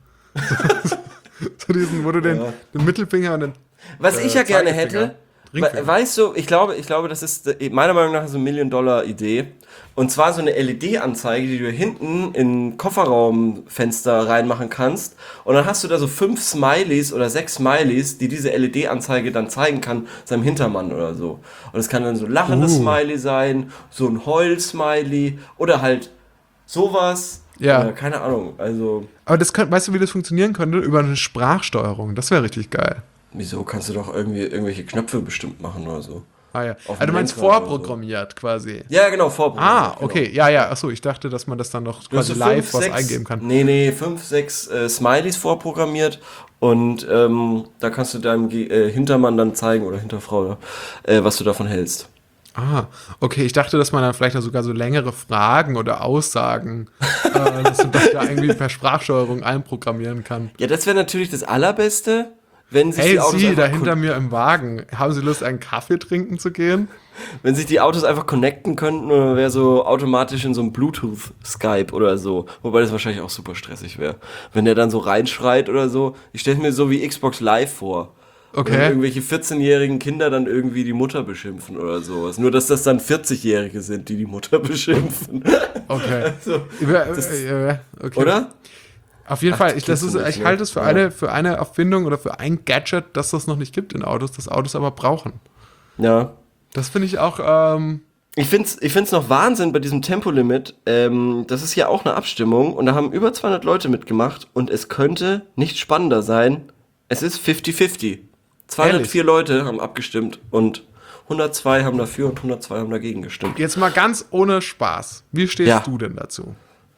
A: So diesen, wo du den, ja. den Mittelfinger und den
B: Was äh, ich ja gerne hätte, Ringfinger. Weißt du, ich glaube, ich glaube, das ist meiner Meinung nach so eine Million-Dollar-Idee. Und zwar so eine L E D-Anzeige, die du hinten in Kofferraumfenster reinmachen kannst. Und dann hast du da so fünf Smileys oder sechs Smileys, die diese L E D-Anzeige dann zeigen kann, seinem Hintermann oder so. Und es kann dann so ein lachendes uh. Smiley sein, so ein Heul-Smiley oder halt sowas.
A: Ja.
B: Äh, keine Ahnung, also...
A: Aber das könnt, weißt du, wie das funktionieren könnte? Über eine Sprachsteuerung. Das wäre richtig geil.
B: Wieso? Kannst du doch irgendwie irgendwelche Knöpfe bestimmt machen oder so.
A: Ah ja. Also du meinst vorprogrammiert so. Quasi.
B: Ja, genau, vorprogrammiert.
A: Ah, okay. Genau. Ja, ja. Achso, ich dachte, dass man das dann noch quasi live fünf, was sechs, eingeben kann.
B: Nee, nee, fünf, sechs äh, Smileys vorprogrammiert und ähm, da kannst du deinem äh, Hintermann dann zeigen oder Hinterfrau, äh, was du davon hältst.
A: Ah, okay. Ich dachte, dass man dann vielleicht sogar so längere Fragen oder Aussagen, äh, dass du das da irgendwie per Sprachsteuerung einprogrammieren kann.
B: Ja, das wäre natürlich das Allerbeste. Wenn sich
A: hey,
B: die Autos
A: Sie, da hinter mir im Wagen, haben Sie Lust, einen Kaffee trinken zu gehen?
B: Wenn sich die Autos einfach connecten könnten, oder wäre so automatisch in so einem Bluetooth-Skype oder so. Wobei das wahrscheinlich auch super stressig wäre. Wenn der dann so reinschreit oder so. Ich stelle mir so wie Xbox Live vor.
A: Okay.
B: Wenn irgendwelche vierzehnjährigen Kinder dann irgendwie die Mutter beschimpfen oder sowas. Nur, dass das dann vierzig-Jährige sind, die die Mutter beschimpfen.
A: Okay.
B: Also, das,
A: okay.
B: Oder?
A: Auf jeden
B: Ach,
A: Fall, ich, das ist,
B: nicht,
A: ich
B: ne?
A: halte es für,
B: ja.
A: eine, für eine Erfindung oder für ein Gadget, das das noch nicht gibt in Autos, das Autos aber brauchen.
B: Ja.
A: Das finde ich auch, ähm,
B: Ich finde es ich find's noch Wahnsinn bei diesem Tempolimit. Ähm, das ist ja auch eine Abstimmung und da haben über zweihundert Leute mitgemacht und es könnte nicht spannender sein. Es ist fünfzig fünfzig. zweihundertvier Leute haben abgestimmt und hundertzwei haben dafür und hundertzwei haben dagegen gestimmt.
A: jetzt mal ganz ohne Spaß. Wie stehst
B: Ja.
A: du denn dazu?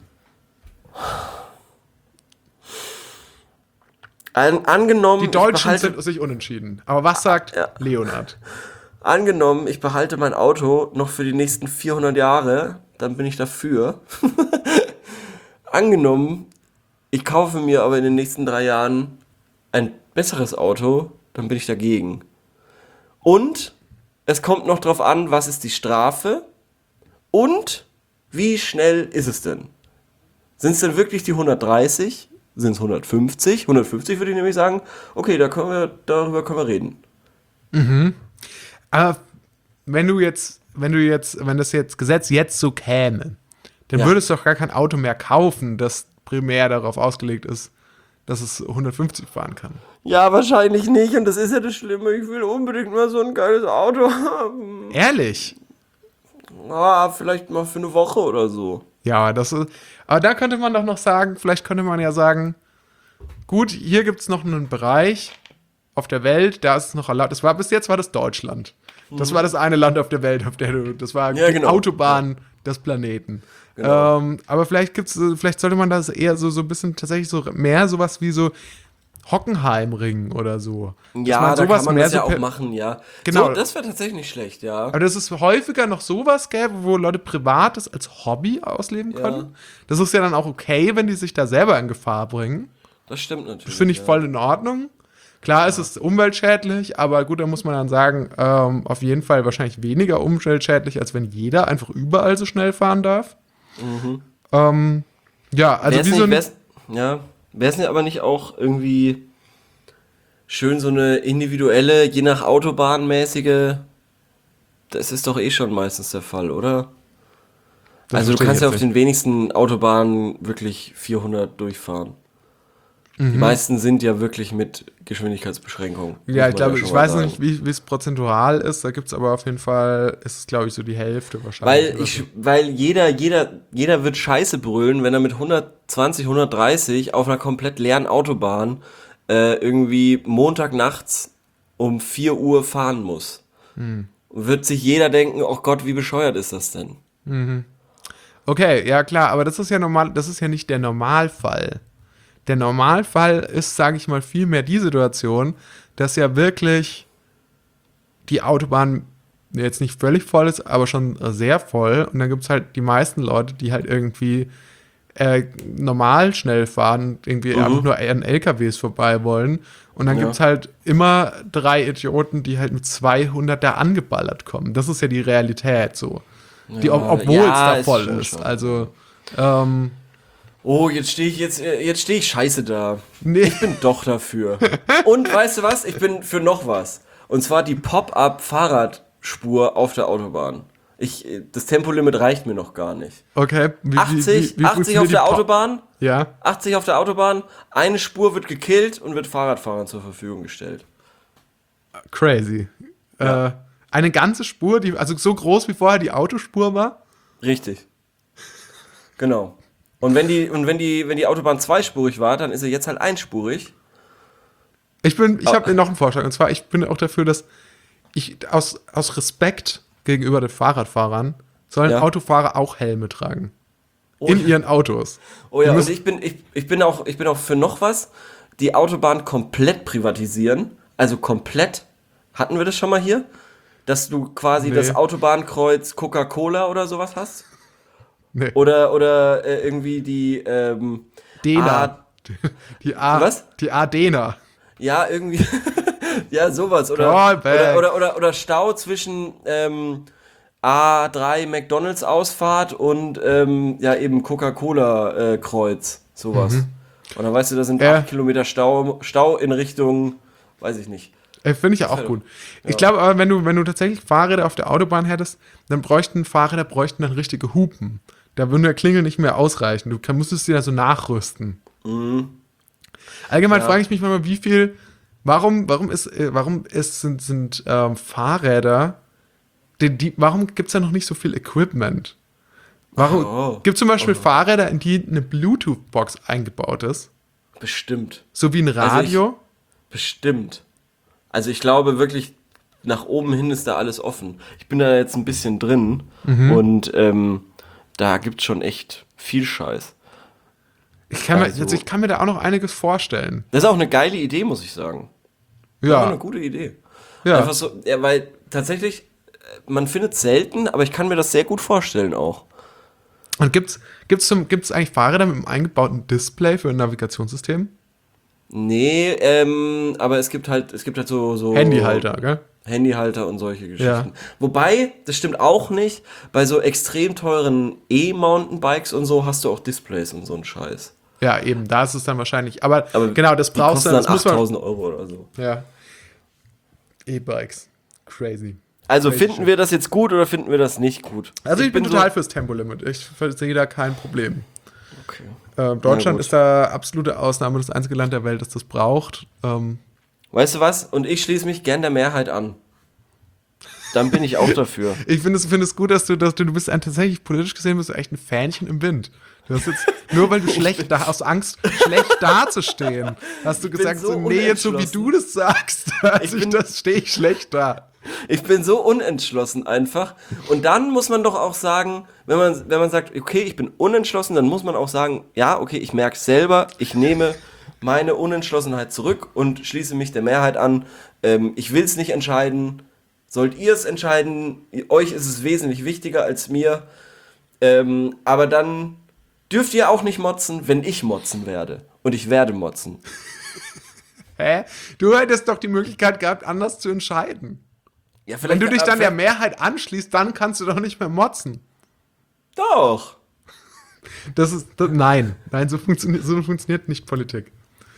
B: An, angenommen,
A: Die
B: ich
A: Deutschen
B: behalte,
A: sind sich unentschieden. Aber was sagt
B: Ja.
A: Leonhard?
B: angenommen, ich behalte mein Auto noch für die nächsten vierhundert Jahre, dann bin ich dafür. Angenommen, ich kaufe mir aber in den nächsten drei Jahren ein besseres Auto, dann bin ich dagegen. Und es kommt noch drauf an, was ist die Strafe und wie schnell ist es denn? Sind es denn wirklich die hundertdreißig? Sind es hundertfünfzig? hundertfünfzig würde ich nämlich sagen, okay, da können wir, darüber können wir reden.
A: Aber wenn du jetzt, wenn du jetzt, wenn das jetzt Gesetz jetzt so käme, dann
B: Ja.
A: würdest du doch gar kein Auto mehr kaufen, das primär darauf ausgelegt ist, dass es hundertfünfzig fahren kann.
B: Ja, wahrscheinlich nicht und das ist ja das Schlimme. Ich will unbedingt mal so ein geiles Auto haben.
A: Ehrlich?
B: Ah, vielleicht mal für eine Woche oder so.
A: Ja, das ist. Aber da könnte man doch noch sagen, vielleicht könnte man ja sagen, gut, hier gibt es noch einen Bereich auf der Welt, da ist es noch erlaubt. Das war bis jetzt war das Deutschland. Das war das eine Land auf der Welt, auf der du, das war
B: Ja,
A: die
B: genau.
A: Autobahn des Planeten.
B: Genau.
A: Ähm, aber vielleicht gibt's, äh, vielleicht sollte man das eher so, so ein bisschen tatsächlich so mehr sowas wie so Hockenheimring oder so. Dass
B: Ja,
A: man
B: da
A: sowas
B: kann man
A: mehr
B: das ja
A: so
B: auch
A: per-
B: machen, ja.
A: Genau.
B: So, das wäre tatsächlich nicht schlecht, ja.
A: Aber dass es häufiger noch sowas gäbe, wo Leute privat das als Hobby ausleben
B: Ja.
A: können. Das ist ja dann auch okay, wenn die sich da selber in Gefahr bringen.
B: Das stimmt natürlich.
A: Das finde ich
B: ja.
A: voll in Ordnung. Klar ist es umweltschädlich, aber gut, da muss man dann sagen, ähm, auf jeden Fall wahrscheinlich weniger umweltschädlich, als wenn jeder einfach überall so schnell fahren darf. Ähm, ja, also
B: Wär's
A: wie
B: nicht,
A: so ein,
B: wär's, ja, wär's nicht aber nicht auch irgendwie schön so eine individuelle, je nach Autobahn mäßige, das ist doch eh schon meistens der Fall, oder?
A: Das
B: Also du
A: verstehe ich
B: kannst ja
A: jetzt
B: auf den wenigsten Autobahnen wirklich vierhundert durchfahren.
A: Mhm.
B: Die meisten sind ja wirklich mit Geschwindigkeitsbeschränkung.
A: Ja,
B: muss
A: ich
B: man
A: glaube,
B: schon
A: ich
B: mal
A: weiß
B: sagen.
A: nicht, wie wie es prozentual ist. Da gibt es aber auf jeden Fall, ist es, glaube ich, so die Hälfte wahrscheinlich.
B: Weil
A: oder
B: ich,
A: so.
B: weil jeder, jeder, jeder wird Scheiße brüllen, wenn er mit hundertzwanzig, hundertdreißig auf einer komplett leeren Autobahn äh, irgendwie Montagnachts um vier Uhr fahren muss.
A: Hm.
B: Wird sich jeder denken, oh Gott, wie bescheuert ist das denn?
A: Okay, ja klar, aber das ist ja normal, das ist ja nicht der Normalfall. Der Normalfall ist, sage ich mal, vielmehr die Situation, dass ja wirklich die Autobahn jetzt nicht völlig voll ist, aber schon sehr voll. Und dann gibt es halt die meisten Leute, die halt irgendwie äh, normal schnell fahren und irgendwie
B: Mhm.
A: einfach nur an L K Ws vorbei wollen. Und dann
B: Ja.
A: gibt es halt immer drei Idioten, die halt mit zweihundert da angeballert kommen. Das ist ja die Realität so. Die, ob,
B: Ja,
A: obwohl
B: ja,
A: es da
B: ist
A: voll
B: schon
A: ist.
B: schon.
A: Also, ähm,
B: Oh, jetzt stehe ich jetzt, äh, jetzt stehe ich scheiße da.
A: nee.
B: Ich bin doch dafür. Und weißt du was? Ich bin für noch was. Und zwar die Pop-up-Fahrradspur auf der Autobahn. Ich, äh, das Tempolimit reicht mir noch gar nicht.
A: Okay. Wie,
B: achtzig,
A: wie, wie, wie
B: achtzig
A: funktioniert
B: auf
A: die
B: der
A: Pop-
B: Autobahn,
A: Ja.
B: achtzig auf der Autobahn, eine Spur wird gekillt und wird Fahrradfahrern zur Verfügung gestellt.
A: Crazy.
B: Ja.
A: Äh, eine ganze Spur, die, also so groß wie vorher die Autospur war.
B: Richtig. Genau. Und wenn die, und wenn die, wenn die Autobahn zweispurig war, dann ist sie jetzt halt einspurig.
A: Ich bin, ich
B: Ah.
A: habe noch einen Vorschlag. Und zwar, ich bin auch dafür, dass ich aus, aus Respekt gegenüber den Fahrradfahrern sollen
B: Ja.
A: Autofahrer auch Helme tragen.
B: Oh,
A: In ihren Autos.
B: Oh ja,
A: Die
B: und
A: müssen-
B: ich bin, ich, ich bin auch, ich bin auch für noch was, die Autobahn komplett privatisieren. Also komplett. Hatten wir das schon mal hier? Dass du quasi
A: Nee.
B: das Autobahnkreuz Coca-Cola oder sowas hast?
A: Nee.
B: Oder, oder äh, irgendwie die, ähm,
A: Dena.
B: Ah,
A: Die A.
B: Was?
A: Die Adena.
B: ja, irgendwie, ja, sowas. Oder,
A: Callback.
B: oder, oder, oder, oder Stau zwischen ähm, A drei McDonalds Ausfahrt und ähm, ja, eben Coca-Cola äh, Kreuz. Sowas. Und dann weißt du, da sind
A: Ja.
B: acht Kilometer Stau, Stau in Richtung, weiß ich nicht.
A: Äh, Finde ich ja auch
B: Ja.
A: gut. Ich glaube aber, wenn du, wenn du tatsächlich Fahrräder auf der Autobahn hättest, dann bräuchten Fahrräder bräuchten dann richtige Hupen. Da würden der Klingel nicht mehr ausreichen. Du kann, müsstest sie da so nachrüsten. Allgemein
B: Ja.
A: frage ich mich manchmal, wie viel, warum, warum ist, äh, warum ist, sind, sind ähm, Fahrräder die, die, warum gibt es da noch nicht so viel Equipment? Warum
B: Oh.
A: gibt es zum Beispiel
B: Oh.
A: Fahrräder, in die eine Bluetooth-Box eingebaut ist?
B: Bestimmt.
A: So wie ein
B: Also
A: Radio?
B: Bestimmt. Also ich glaube wirklich, nach oben hin ist da alles offen. Ich bin da jetzt ein bisschen drin und ähm, da gibt es schon echt viel Scheiß.
A: Ich kann, mir,
B: Also-
A: also ich kann mir da auch noch einiges vorstellen.
B: Das ist auch eine geile Idee, muss ich sagen. Das ist auch eine
A: Ja,
B: gute Idee.
A: ja.
B: Einfach so, ja, weil tatsächlich, äh, man findet es selten, aber ich kann mir das sehr gut vorstellen auch.
A: Und gibt's, gibt's, zum, gibt's eigentlich Fahrräder mit einem eingebauten Display für ein Navigationssystem?
B: Nee, ähm, aber es gibt halt, es gibt halt so, so
A: Handyhalter, gell?
B: Handyhalter und solche Geschichten.
A: Ja.
B: Wobei, das stimmt auch nicht, bei so extrem teuren E-Mountainbikes und so hast du auch Displays und so einen Scheiß.
A: Ja, eben, da ist es dann wahrscheinlich. Aber,
B: Aber
A: genau, das
B: die
A: brauchst
B: kosten
A: du,
B: dann
A: das muss man.
B: achttausend Euro oder so.
A: Ja. E-Bikes. Crazy.
B: Also
A: Crazy
B: finden
A: shit.
B: wir das jetzt gut oder finden wir das nicht gut?
A: Also ich, bin,
B: so-
A: total fürs Tempolimit. Ich sehe da kein Problem.
B: Okay.
A: Äh, Deutschland
B: gut.
A: ist da absolute Ausnahme, das einzige Land der Welt, das das braucht. Ähm,
B: Weißt du was? Und ich schließe mich gern der Mehrheit an. Dann bin ich auch dafür.
A: ich finde es, finde es gut, dass du, dass du, du bist ein, tatsächlich politisch gesehen, bist du echt ein Fähnchen im Wind. Du hast jetzt, nur weil du schlecht da, aus Angst, schlecht dazustehen, hast du
B: bin
A: gesagt,
B: so
A: so, nee, jetzt so wie
B: unentschlossen.
A: du das sagst, also
B: Ich
A: ich
B: bin-
A: das stehe ich schlecht da.
B: Ich bin so unentschlossen einfach. Und dann muss man doch auch sagen, wenn man, wenn man sagt, okay, ich bin unentschlossen, dann muss man auch sagen, ja, okay, ich merke selber, ich nehme meine Unentschlossenheit zurück und schließe mich der Mehrheit an. Ähm, ich will es nicht entscheiden. Sollt ihr es entscheiden? Euch ist es wesentlich wichtiger als mir. Ähm, aber dann dürft ihr auch nicht motzen, wenn ich motzen werde. Und ich werde motzen.
A: Hä? Du hättest doch die Möglichkeit gehabt, anders zu entscheiden.
B: Ja,
A: Wenn du dich dann der
B: vielleicht-
A: Mehrheit anschließt, dann kannst du doch nicht mehr motzen.
B: Doch.
A: Das ist, das, nein, nein, so funktioniert, so funktioniert nicht Politik.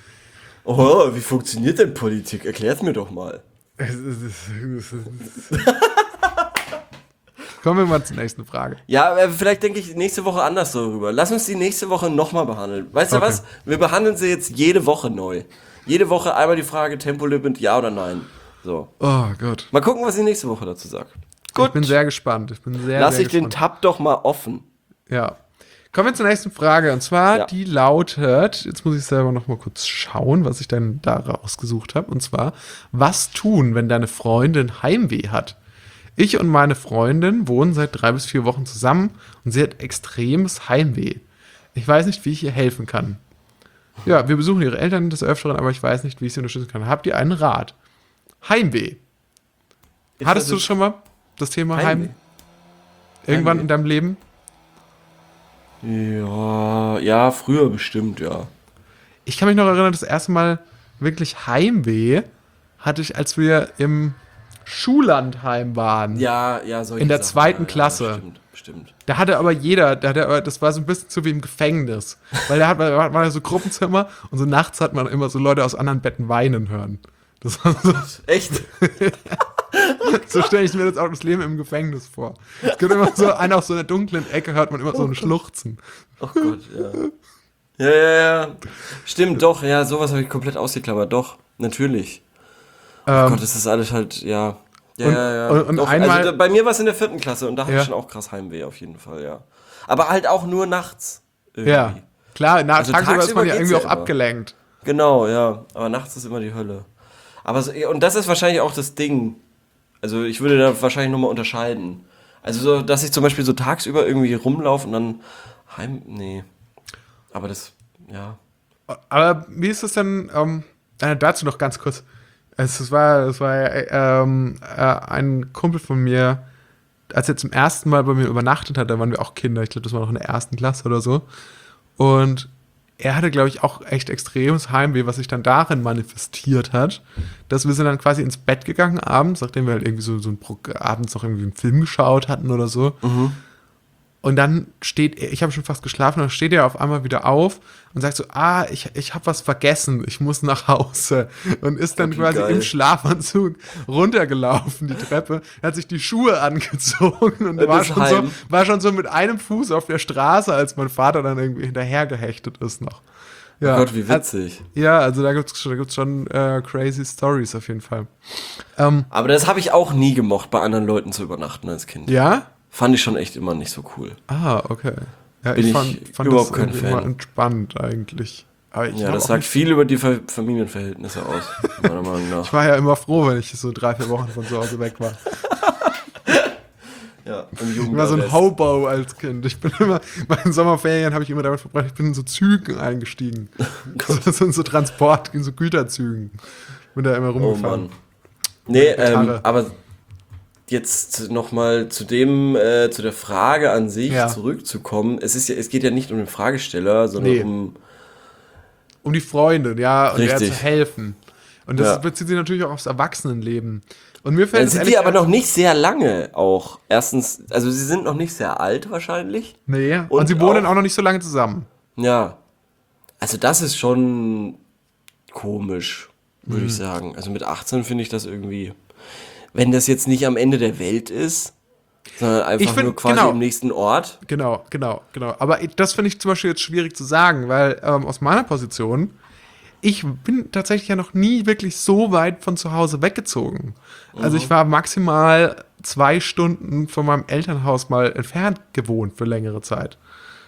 B: Oh, wie funktioniert denn Politik? Erklär's mir doch mal.
A: Es ist- es ist- Kommen wir mal zur nächsten Frage.
B: Ja, aber vielleicht denke ich nächste Woche anders darüber. Lass uns die nächste Woche nochmal behandeln. Weißt du
A: Okay.
B: was? Wir behandeln sie jetzt jede Woche neu. Jede Woche einmal die Frage Tempolimit, ja oder nein. So.
A: Oh Gott.
B: Mal gucken, was sie nächste Woche dazu sagt.
A: Ich bin sehr gespannt. Ich bin sehr,
B: Lass
A: sehr
B: ich den
A: gespannt.
B: Tab doch mal offen.
A: Ja. Kommen wir zur nächsten Frage. Und zwar,
B: Ja.
A: die lautet, jetzt muss ich selber noch mal kurz schauen, was ich denn da rausgesucht habe. Und zwar, was tun, wenn deine Freundin Heimweh hat? Ich und meine Freundin wohnen seit drei bis vier Wochen zusammen und sie hat extremes Heimweh. Ich weiß nicht, wie ich ihr helfen kann. Ja, wir besuchen ihre Eltern des Öfteren, aber ich weiß nicht, wie ich sie unterstützen kann. Habt ihr einen Rat? Heimweh. Hattest
B: also-
A: du schon mal das Thema Heim?
B: Heimweh?
A: Irgendwann
B: Heimweh.
A: in deinem Leben?
B: Ja, ja, früher bestimmt, ja.
A: Ich kann mich noch erinnern, das erste Mal wirklich Heimweh hatte ich, als wir im Schullandheim waren.
B: Ja, ja, solche
A: In der
B: Sachen,
A: zweiten
B: ja,
A: Klasse.
B: Ja, stimmt, stimmt.
A: Da hatte aber jeder, da hatte, aber- das war so ein bisschen so wie im Gefängnis. Weil da hat man, war war so Gruppenzimmer und so nachts hat man immer so Leute aus anderen Betten weinen hören. Das war so,
B: Echt?
A: so stelle ich mir jetzt auch das Leben im Gefängnis vor. Es gibt immer so, einer aus so einer dunklen Ecke hört man immer so ein Schluchzen.
B: Oh Gott, ja. Ja, ja, ja. Stimmt, doch, ja, sowas habe ich komplett ausgeklammert. Doch, natürlich. Oh
A: Ähm,
B: Gott, das ist alles halt, ja. Ja,
A: Und-
B: ja, ja.
A: und- und
B: doch,
A: einmal-
B: also, da, bei mir war es in der vierten Klasse und da hatte
A: Ja.
B: ich schon auch krass Heimweh auf jeden Fall, ja. Aber halt auch nur nachts. Irgendwie.
A: ja, klar, na,
B: Also
A: tagsüber ist
B: tagsüber
A: man ja
B: geht's
A: irgendwie
B: ja
A: auch
B: immer.
A: abgelenkt.
B: Genau, ja. Aber nachts ist immer die Hölle. Aber so, und das ist wahrscheinlich auch das Ding. Also ich würde da wahrscheinlich nochmal unterscheiden. Also so, dass ich zum Beispiel so tagsüber irgendwie rumlaufe und dann heim. Nee. Aber das, ja.
A: Aber wie ist es denn, ähm, äh, dazu noch ganz kurz. Es, es war, es war äh, ähm, äh, ein Kumpel von mir, als er zum ersten Mal bei mir übernachtet hat, da waren wir auch Kinder, ich glaube, das war noch in der ersten Klasse oder so. Und er hatte, glaube ich, auch echt extremes Heimweh, was sich dann darin manifestiert hat, dass wir sind dann quasi ins Bett gegangen abends, nachdem wir halt irgendwie so, so ein Pro abends noch irgendwie einen Film geschaut hatten oder so. Und Und dann steht er, ich habe schon fast geschlafen, dann steht er auf einmal wieder auf und sagt so, ah, ich, ich habe was vergessen, ich muss nach Hause. Und ist dann
B: Wie
A: quasi
B: geil.
A: im Schlafanzug runtergelaufen, die Treppe, hat sich die Schuhe angezogen und war
B: Bis
A: schon, so,
B: heim.
A: war schon so mit einem Fuß auf der Straße, als mein Vater dann irgendwie hinterhergehechtet ist noch. Ja,
B: Oh Gott, wie witzig.
A: Also, ja, also da gibt es da gibt's schon äh, crazy Stories auf jeden Fall. Ähm,
B: Aber das habe ich auch nie gemocht, bei anderen Leuten zu übernachten als Kind.
A: ja?
B: Fand ich schon echt immer nicht so cool.
A: Ah, okay. Ja,
B: Bin
A: ich
B: ich
A: fand, fand
B: überhaupt
A: das
B: kein
A: irgendwie
B: Fan.
A: immer entspannt eigentlich. Aber ich,
B: Ja,
A: hab
B: das
A: auch
B: sagt
A: nicht-
B: viel über die Ver Familienverhältnisse aus, meiner Meinung nach.
A: ich war ja immer froh, wenn ich so drei, vier Wochen von zu Hause weg war.
B: Ja, im
A: Ich war so ein
B: Jugendarrest.
A: Hobo als Kind. Ich bin immer, bei den Sommerferien habe ich immer damit verbracht, ich bin in so Zügen eingestiegen. so, so in so Transport, in so Güterzügen. Bin da immer
B: Oh
A: rumgefahren.
B: Mann. Nee, ähm,
A: Gitarre.
B: aber jetzt nochmal zu dem, äh, zu der Frage an sich
A: Ja.
B: zurückzukommen. Es ist ja, es geht ja nicht um den Fragesteller, sondern
A: Nee.
B: um,
A: Um die Freunde, ja, und der
B: Richtig.
A: zu helfen. Und das
B: Ja.
A: bezieht sich natürlich auch aufs Erwachsenenleben. Und mir fällt
B: dann
A: es
B: sind
A: ehrlich
B: die aber
A: gesagt-
B: noch nicht sehr lange auch. Erstens, also sie sind noch nicht sehr alt wahrscheinlich.
A: Nee, und,
B: Und
A: sie wohnen
B: auch-
A: auch noch nicht so lange zusammen.
B: Ja. Also das ist schon komisch, würde
A: Mhm.
B: ich sagen. Also mit achtzehn finde ich das irgendwie, wenn das jetzt nicht am Ende der Welt ist, sondern einfach
A: Ich find-
B: nur quasi
A: genau.
B: im nächsten Ort.
A: Genau, genau, genau. Aber ich- das finde ich zum Beispiel jetzt schwierig zu sagen, weil ähm, aus meiner Position, ich bin tatsächlich ja noch nie wirklich so weit von zu Hause weggezogen. Also ich war maximal zwei Stunden von meinem Elternhaus mal entfernt gewohnt für längere Zeit.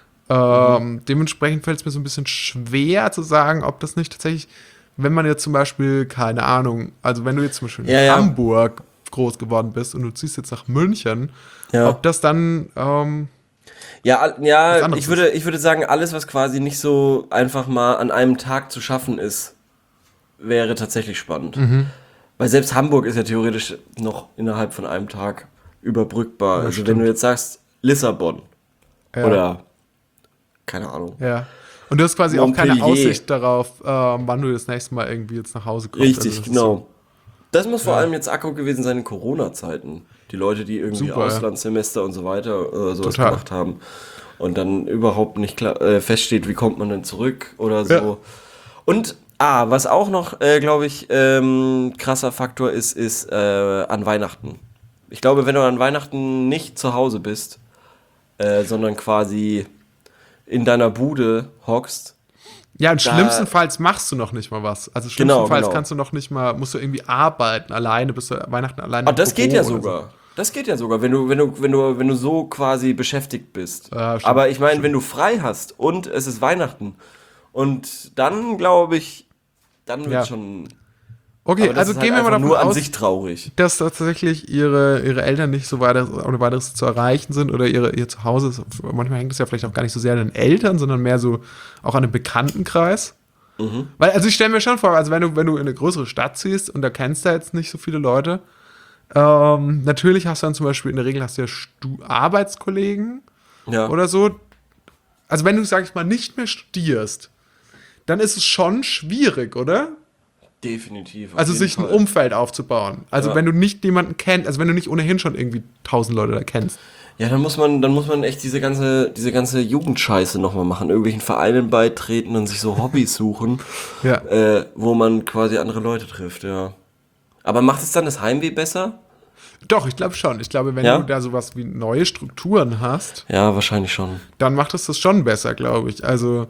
A: Ähm, dementsprechend fällt es mir so ein bisschen schwer zu sagen, ob das nicht tatsächlich, wenn man jetzt zum Beispiel, keine Ahnung, also wenn du jetzt zum Beispiel in
B: Ja, ja.
A: Hamburg groß geworden bist und du ziehst jetzt nach München,
B: Ja.
A: ob das dann ähm,
B: Ja, al-
A: Was
B: ja
A: anderes
B: ich, würde, ich würde sagen, alles, was quasi nicht so einfach mal an einem Tag zu schaffen ist, wäre tatsächlich spannend.
A: Mhm.
B: Weil selbst Hamburg ist ja theoretisch noch innerhalb von einem Tag überbrückbar. also wenn du jetzt sagst, Lissabon
A: Ja.
B: oder keine Ahnung.
A: Ja. Und du hast quasi auch keine
B: Montpellier.
A: Aussicht darauf, ähm, wann du das nächste Mal irgendwie jetzt nach Hause kommst.
B: Richtig,
A: Also das ist
B: genau. Das muss vor
A: Ja.
B: allem jetzt Akku gewesen sein in Corona-Zeiten. Die Leute, die irgendwie
A: Super, ja.
B: Auslandssemester und so weiter oder sowas
A: Total.
B: gemacht haben und dann überhaupt nicht klar, äh, feststeht, wie kommt man denn zurück oder so.
A: Ja.
B: Und, ah, was auch noch, äh, glaube ich, ähm, krasser Faktor ist, ist äh, an Weihnachten. Ich glaube, wenn du an Weihnachten nicht zu Hause bist, äh, sondern quasi in deiner Bude hockst,
A: Ja, und
B: Da-
A: schlimmstenfalls machst du noch nicht mal was. Also
B: Genau,
A: schlimmstenfalls
B: genau.
A: kannst du noch nicht mal, musst du irgendwie arbeiten, alleine, bist du Weihnachten alleine.
B: Ah,
A: im
B: das geht
A: Büro
B: ja
A: oder
B: sogar. Das geht ja sogar, wenn du, wenn du, wenn du, wenn du so quasi beschäftigt bist.
A: Ja, stimmt,
B: Aber ich meine, wenn du frei hast und es ist Weihnachten und dann glaube ich, dann wird
A: Ja.
B: schon.
A: Okay,
B: aber das
A: also
B: ist
A: gehen
B: halt
A: wir mal
B: einfach
A: davon
B: nur an
A: aus,
B: sich traurig.
A: dass tatsächlich ihre, ihre Eltern nicht so weiter, ohne weiteres zu erreichen sind oder ihre, ihr Zuhause ist. Manchmal hängt es ja vielleicht auch gar nicht so sehr an den Eltern, sondern mehr so auch an dem Bekanntenkreis.
B: Mhm.
A: Weil, also ich stelle mir schon vor, also wenn du, wenn du in eine größere Stadt ziehst und da kennst du jetzt nicht so viele Leute, ähm, natürlich hast du dann zum Beispiel, in der Regel hast du ja Stu Arbeitskollegen
B: Ja.
A: oder so. Also wenn du, sag ich mal, nicht mehr studierst, dann ist es schon schwierig, oder?
B: Definitiv. auf
A: Also
B: jeden
A: sich ein
B: Fall.
A: Umfeld aufzubauen. Also
B: Ja.
A: wenn du nicht jemanden kennst, also wenn du nicht ohnehin schon irgendwie tausend Leute da kennst.
B: Ja, dann muss man, dann muss man echt diese ganze, diese ganze Jugendscheiße nochmal machen, irgendwelchen Vereinen beitreten und sich so Hobbys suchen,
A: Ja.
B: äh, wo man quasi andere Leute trifft, ja. Aber macht es dann das Heimweh besser?
A: Doch, ich glaube schon. Ich glaube, wenn
B: Ja?
A: du da sowas wie neue Strukturen hast,
B: Ja, wahrscheinlich schon.
A: dann macht es das schon besser, glaube ich. Also,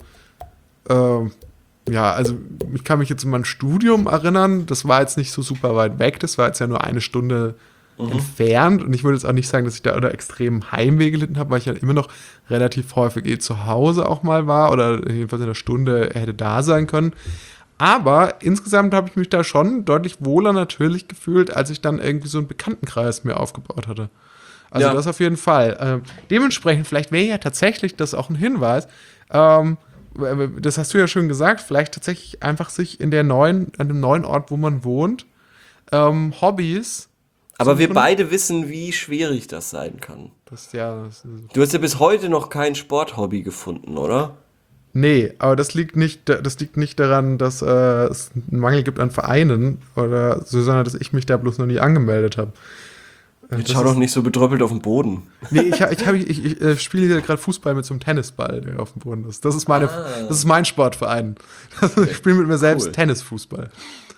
A: ähm, ja, also ich kann mich jetzt an mein Studium erinnern, das war jetzt nicht so super weit weg, das war jetzt ja nur eine Stunde entfernt und ich würde jetzt auch nicht sagen, dass ich da oder extrem Heimweh gelitten habe, weil ich ja immer noch relativ häufig eh zu Hause auch mal war oder jedenfalls in einer Stunde hätte da sein können. Aber insgesamt habe ich mich da schon deutlich wohler natürlich gefühlt, als ich dann irgendwie so einen Bekanntenkreis mir aufgebaut hatte. Also
B: Ja.
A: das auf jeden Fall. Ähm, dementsprechend, vielleicht wäre ja tatsächlich das auch ein Hinweis, ähm, das hast du ja schon gesagt, vielleicht tatsächlich einfach sich in der neuen, an dem neuen Ort, wo man wohnt, ähm, Hobbys.
B: Aber wir
A: suchen.
B: beide wissen, wie schwierig das sein kann.
A: Das ist ja. Das ist,
B: Du hast ja bis heute noch kein Sporthobby gefunden, oder?
A: nee, aber das liegt nicht, das liegt nicht daran, dass äh, es einen Mangel gibt an Vereinen oder so, sondern dass ich mich da bloß noch nie angemeldet habe.
B: Jetzt schau doch nicht so bedröppelt auf den Boden.
A: Nee, ich, ich, hab- ich, ich, ich spiele hier gerade Fußball mit so einem Tennisball, der auf dem Boden ist. Das ist, meine,
B: Ah.
A: das ist mein Sportverein. Ich spiele mit mir selbst
B: Cool.
A: Tennisfußball.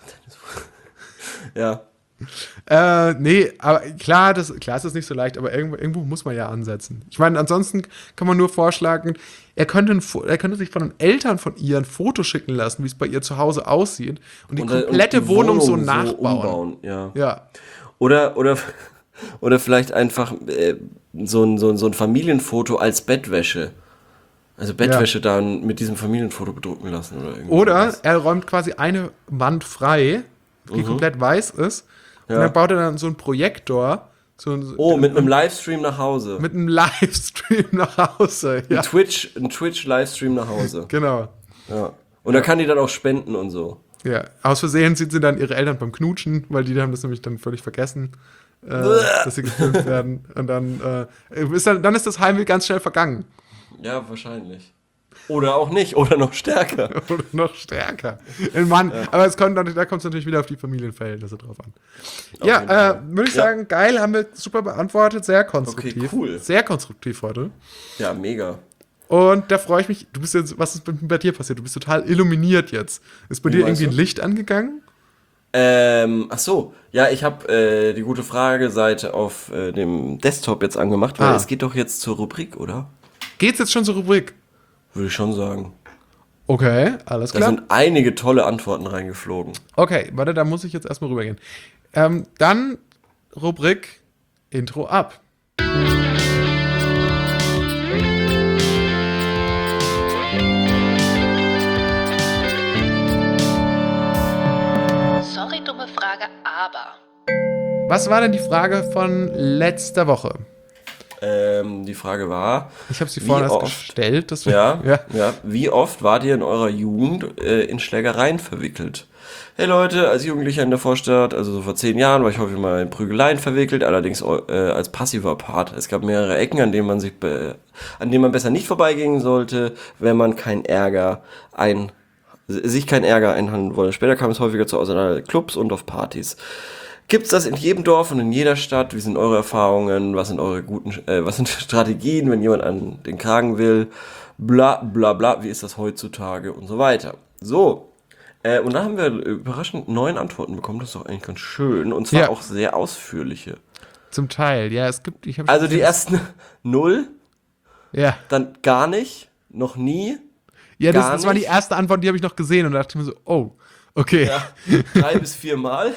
B: Ja.
A: Äh, nee, aber klar, das, klar ist das nicht so leicht, aber irgendwo, irgendwo muss man ja ansetzen. Ich meine, ansonsten kann man nur vorschlagen, er könnte, ein, Fo- er könnte sich von den Eltern von ihr ein Foto schicken lassen, wie es bei ihr zu Hause aussieht und die
B: Und, äh,
A: komplette
B: und die
A: Wohnung, so
B: Wohnung
A: nachbauen.
B: umbauen, ja.
A: Ja,
B: Oder, oder, oder vielleicht einfach äh, so, ein, so, ein, so ein Familienfoto als Bettwäsche. Also Bettwäsche dann mit diesem Familienfoto bedrucken lassen oder irgendwie.
A: oder
B: sowas.
A: er räumt quasi eine Wand frei, die komplett weiß ist, und
B: Ja.
A: dann baut er dann so einen Projektor, so ein,
B: Oh, mit einem Livestream nach Hause.
A: mit einem Livestream nach Hause. Ja,
B: Ein Twitch, ein Twitch-Livestream nach Hause.
A: genau.
B: Ja. Und da kann die dann auch spenden und so.
A: Ja, aus Versehen sieht sie dann ihre Eltern beim Knutschen, weil die haben das nämlich dann völlig vergessen, äh, dass sie gefilmt werden. Und dann, äh, ist dann, dann ist das Heimweh ganz schnell vergangen.
B: Ja, wahrscheinlich. Oder auch nicht, oder noch stärker.
A: Oder noch stärker. Ein Mann. Aber es kommt, dann- da kommt es natürlich wieder auf die Familienverhältnisse drauf an.
B: jeden
A: ja, äh,
B: Fall.
A: würde ich
B: Ja.
A: sagen, geil, haben wir super beantwortet. Sehr konstruktiv.
B: Okay, cool.
A: Sehr konstruktiv heute.
B: Ja, mega.
A: Und da freue ich mich. Du bist jetzt, was ist bei- bei dir passiert? Du bist total illuminiert jetzt. Ist bei
B: Wie
A: dir
B: meinst
A: irgendwie ein
B: du?
A: Licht angegangen?
B: Ähm, ach so, ja, ich habe äh, die gute Frage-Seite auf äh, dem Desktop jetzt angemacht, weil
A: Ah.
B: es geht doch jetzt zur Rubrik, oder?
A: Geht's jetzt schon zur Rubrik?
B: Würde ich schon sagen.
A: Okay, alles
B: Da
A: klar.
B: sind einige tolle Antworten reingeflogen.
A: Okay, warte, da muss ich jetzt erstmal rübergehen. Ähm, dann Rubrik Intro ab.
C: Sorry, dumme Frage, aber.
A: Was war denn die Frage von letzter Woche?
B: Ähm, die Frage war,
A: Ich habe sie
B: Wie
A: vorhin erst
B: oft?
A: gestellt. Deswegen,
B: ja,
A: ja.
B: ja, wie oft wart ihr in eurer Jugend äh, in Schlägereien verwickelt? Hey Leute, als Jugendlicher in der Vorstadt, also so vor zehn Jahren, war ich häufig mal in Prügeleien verwickelt, allerdings äh, als passiver Part. Es gab mehrere Ecken, an denen man sich, be an denen man besser nicht vorbeigehen sollte, wenn man kein Ärger ein, sich kein Ärger einhandeln wollte. Später kam es häufiger zu Auseinandersetzungen, Clubs und auf Partys. Gibt's das in jedem Dorf und in jeder Stadt? Wie sind eure Erfahrungen? Was sind eure guten, äh, was sind Strategien, wenn jemand an den Kragen will? Bla bla bla. Wie ist das heutzutage und so weiter? So. Äh, und da haben wir überraschend neun Antworten bekommen. Das ist doch eigentlich ganz schön. Und zwar
A: Ja.
B: auch sehr ausführliche.
A: Zum Teil, ja, es gibt. Ich hab
B: Also die ersten null,
A: Ja,
B: dann gar nicht, noch nie,
A: ja das,
B: gar
A: das war die
B: nicht.
A: erste Antwort, die habe ich noch gesehen und da dachte ich mir so, oh, okay.
B: Ja, drei bis vier Mal.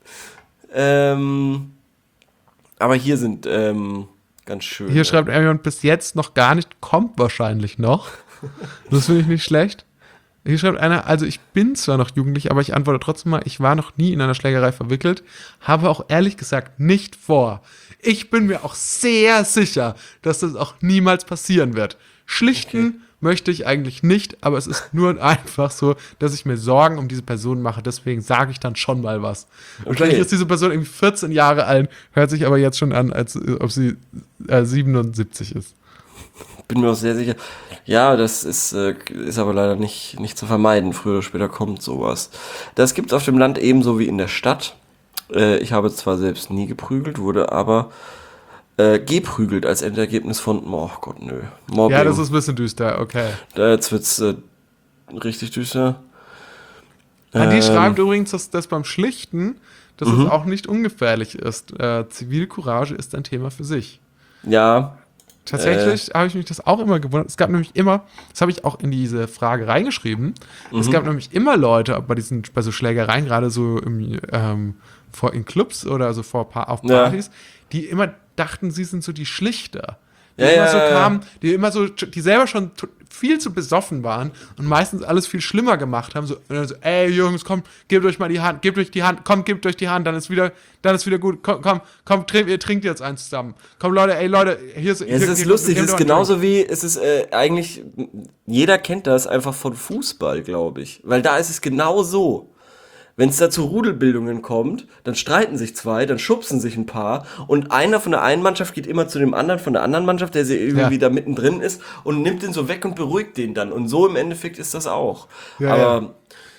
B: Ähm, aber hier sind ähm, ganz schön.
A: Hier schreibt jemand bis jetzt noch gar nicht, kommt wahrscheinlich noch. Das finde ich nicht schlecht. Hier schreibt einer, also ich bin zwar noch jugendlich, aber ich antworte trotzdem mal, ich war noch nie in einer Schlägerei verwickelt, habe auch ehrlich gesagt nicht vor. Ich bin mir auch sehr sicher, dass das auch niemals passieren wird. Schlichten möchte ich eigentlich nicht, aber es ist nur einfach so, dass ich mir Sorgen um diese Person mache, deswegen sage ich dann schon mal was. Und vielleicht ist diese Person irgendwie vierzehn Jahre alt, hört sich aber jetzt schon an, als äh, ob sie äh, siebenundsiebzig ist.
B: Bin mir auch sehr sicher. Ja, das ist, äh, ist aber leider nicht, nicht zu vermeiden. Früher oder später kommt sowas. Das gibt's auf dem Land ebenso wie in der Stadt. Äh, ich habe zwar selbst nie geprügelt, wurde aber äh, geprügelt als Endergebnis von, oh Gott, nö. Mobbing.
A: Ja, das ist ein bisschen düster, okay.
B: Da jetzt wird's äh, richtig düster.
A: Ah, die
B: Ähm,
A: schreibt übrigens, dass das beim Schlichten, dass es auch nicht ungefährlich ist. Äh, Zivilcourage ist ein Thema für sich.
B: Ja,
A: Tatsächlich habe ich mich das auch immer gewundert. Es gab nämlich immer, das habe ich auch in diese Frage reingeschrieben, es gab nämlich immer Leute bei diesen, bei so Schlägereien, gerade so im, ähm, vor, in Clubs oder so vor Pa- auf
B: Ja.
A: Partys, die immer dachten, sie sind so die Schlichter. Die
B: Ja,
A: immer
B: ja,
A: so
B: ja, ja.
A: kamen, die immer so, die selber schon to- viel zu besoffen waren und meistens alles viel schlimmer gemacht haben. So, und dann so, ey Jungs, komm, gebt euch mal die Hand, gebt euch die Hand, komm, gebt euch die Hand, dann ist wieder, dann ist wieder gut. Komm, komm, komm trink, ihr trinkt jetzt eins zusammen. Komm Leute, ey Leute, hier ist.
B: Ja, es
A: hier,
B: ist
A: hier,
B: lustig,
A: nehmt
B: es ist
A: doch einen Drink.
B: genauso wie, es ist äh, eigentlich, jeder kennt das einfach von Fußball, glaube ich. Weil da ist es genau so. Wenn es da zu Rudelbildungen kommt, dann streiten sich zwei, dann schubsen sich ein paar und einer von der einen Mannschaft geht immer zu dem anderen von der anderen Mannschaft, der sie irgendwie
A: Ja.
B: da mittendrin ist und nimmt den so weg und beruhigt den dann. Und so im Endeffekt ist das auch.
A: Ja,
B: Aber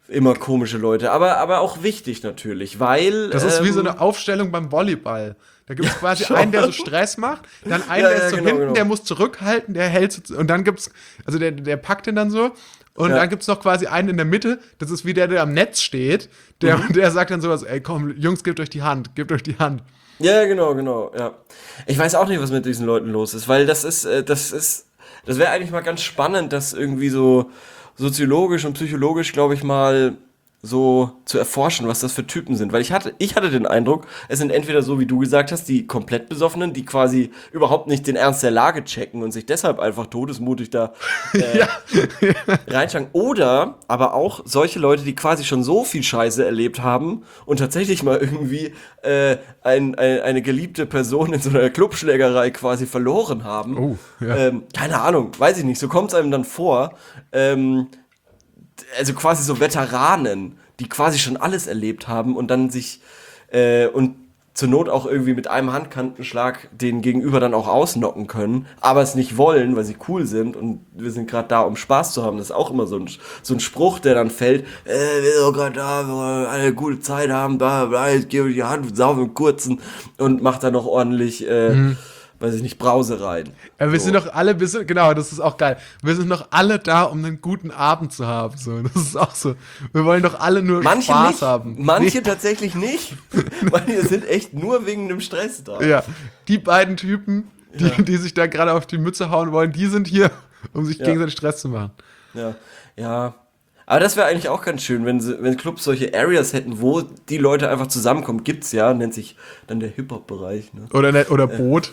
B: immer komische Leute, aber, aber auch wichtig natürlich, weil...
A: Das ist
B: ähm,
A: wie so eine Aufstellung beim Volleyball. Da gibt es quasi
B: schon.
A: einen, der so Stress macht, dann einen,
B: Ja,
A: der
B: ja,
A: ist so
B: genau,
A: hinten,
B: genau.
A: der muss zurückhalten, der hält so, und dann gibt's, also der, der packt den dann so, und
B: Ja.
A: dann gibt's noch quasi einen in der Mitte, das ist wie der, der am Netz steht, der,
B: Mhm.
A: der sagt dann sowas, ey komm, Jungs, gebt euch die Hand, gebt euch die Hand.
B: Ja, genau, genau, ja. Ich weiß auch nicht, was mit diesen Leuten los ist, weil das ist, äh, das ist, das wäre eigentlich mal ganz spannend, das irgendwie so soziologisch und psychologisch, glaube ich, mal so zu erforschen, was das für Typen sind. Weil ich hatte, ich hatte den Eindruck, es sind entweder so, wie du gesagt hast, die komplett Besoffenen, die quasi überhaupt nicht den Ernst der Lage checken und sich deshalb einfach todesmutig da äh, reinschlagen. Oder aber auch solche Leute, die quasi schon so viel Scheiße erlebt haben und tatsächlich mal irgendwie äh, ein, ein, eine geliebte Person in so einer Clubschlägerei quasi verloren haben.
A: Oh, ja.
B: ähm, keine Ahnung, weiß ich nicht. So kommt es einem dann vor. Ähm, also quasi so Veteranen, die quasi schon alles erlebt haben und dann sich äh, und zur Not auch irgendwie mit einem Handkantenschlag den Gegenüber dann auch ausnocken können, aber es nicht wollen, weil sie cool sind und wir sind gerade da, um Spaß zu haben. Das ist auch immer so ein, so ein Spruch, der dann fällt, äh, wir sind gerade da, wir wollen eine gute Zeit haben, da, da, ich gebe die Hand, sauber im Kurzen und macht dann noch ordentlich, äh, mhm. weiß ich nicht, Brause rein.
A: Ja, wir
B: so.
A: sind doch alle, wir sind, genau, das ist auch geil. Wir sind doch alle da, um einen guten Abend zu haben. So, das ist auch so. Wir wollen doch alle nur
B: Manche
A: Spaß
B: nicht,
A: haben.
B: manche
A: Nee.
B: tatsächlich nicht. Manche sind echt nur wegen dem Stress da.
A: Ja, die beiden Typen, die,
B: Ja.
A: die sich da gerade auf die Mütze hauen wollen, die sind hier, um sich
B: Ja.
A: gegenseitig Stress zu machen.
B: Ja, ja. Aber das wäre eigentlich auch ganz schön, wenn, sie, wenn Clubs solche Areas hätten, wo die Leute einfach zusammenkommen. Gibt's ja, nennt sich dann der Hip-Hop-Bereich. Ne?
A: Oder, ne, oder Boot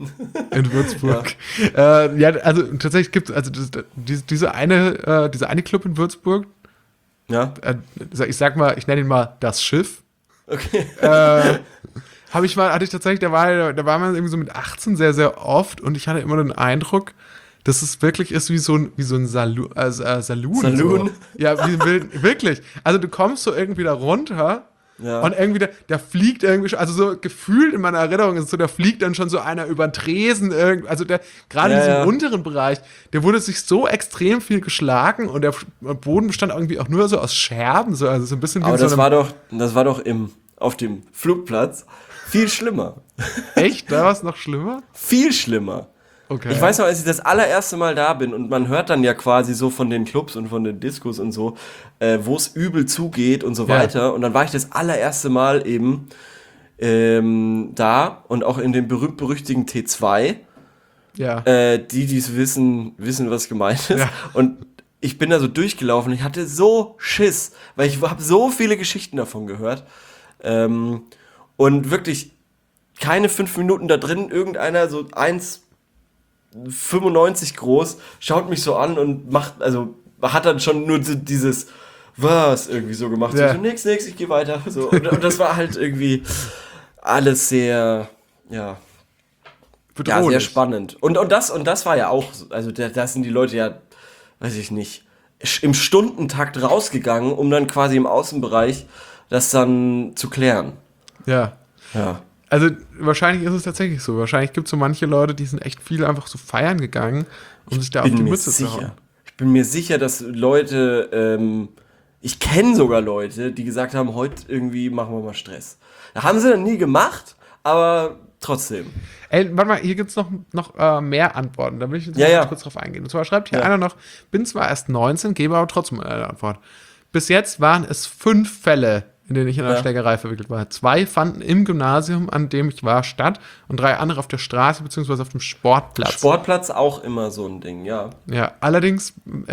A: in Würzburg. Ja, äh, ja also tatsächlich gibt es, also das, diese, diese eine, äh, diese eine Club in Würzburg,
B: Ja,
A: äh, ich sag mal, ich nenne ihn mal das Schiff.
B: okay.
A: äh, habe ich mal, hatte ich tatsächlich, da war, da war man irgendwie so mit achtzehn sehr, sehr oft und ich hatte immer den Eindruck, dass es wirklich ist wie so ein, wie so ein Salu, äh, äh, Saloon.
B: Saloon?
A: So. Ja, wie, will- wirklich. Also du kommst so irgendwie da runter
B: Ja.
A: und irgendwie, da, da fliegt irgendwie schon, also so gefühlt in meiner Erinnerung ist es so, da fliegt dann schon so einer über den Tresen, irgend- also der, gerade
B: Ja,
A: in diesem
B: ja.
A: unteren Bereich, der wurde sich so extrem viel geschlagen und der Boden bestand irgendwie auch nur so aus Scherben, so, also so ein bisschen wie
B: Aber
A: in so
B: das
A: einem,
B: war doch, das war doch im, auf dem Flugplatz viel schlimmer.
A: echt, da war es noch schlimmer?
B: Viel schlimmer.
A: Okay.
B: Ich weiß noch, als ich das allererste Mal da bin und man hört dann ja quasi so von den Clubs und von den Diskos und so, äh, wo es übel zugeht und so
A: Ja.
B: weiter. Und dann war ich das allererste Mal eben ähm, da und auch in dem berühmt-berüchtigen T zwei.
A: Ja.
B: Äh, die, die es wissen, wissen, was gemeint ist.
A: Ja.
B: Und ich bin da so durchgelaufen. Ich hatte so Schiss, weil ich habe so viele Geschichten davon gehört. Ähm, und wirklich keine fünf Minuten da drin, irgendeiner so eins fünfundneunzig groß, schaut mich so an und macht, also hat dann schon nur so dieses was irgendwie so gemacht.
A: Ja.
B: So, nix, nix, ich gehe weiter. So. Und, und das war halt irgendwie alles sehr, ja, ja,
A: Bedrohlich.
B: sehr spannend. Und, und, das, und das war ja auch, so- also da, da sind die Leute ja, weiß ich nicht, sch- im Stundentakt rausgegangen, um dann quasi im Außenbereich das dann zu klären.
A: Ja.
B: Ja.
A: Also wahrscheinlich ist es tatsächlich so. Wahrscheinlich gibt es so manche Leute, die sind echt viel einfach so feiern gegangen, um sich da auf die Mütze zu hauen.
B: Ich bin mir sicher, dass Leute, ähm, ich kenne sogar Leute, die gesagt haben, heute irgendwie machen wir mal Stress. Da haben sie dann nie gemacht, aber trotzdem.
A: Ey, warte mal, hier gibt es noch, noch äh, mehr Antworten. Da will ich jetzt
B: Ja,
A: mal
B: ja.
A: ganz kurz drauf eingehen. Und zwar schreibt hier
B: Ja.
A: einer noch, bin zwar erst neunzehn, gebe aber trotzdem eine Antwort. Bis jetzt waren es fünf Fälle, in denen ich in einer
B: Ja.
A: Schlägerei verwickelt war. Zwei fanden im Gymnasium, an dem ich war, statt und drei andere auf der Straße bzw. auf dem Sportplatz.
B: Sportplatz auch immer so ein Ding, ja.
A: Ja, allerdings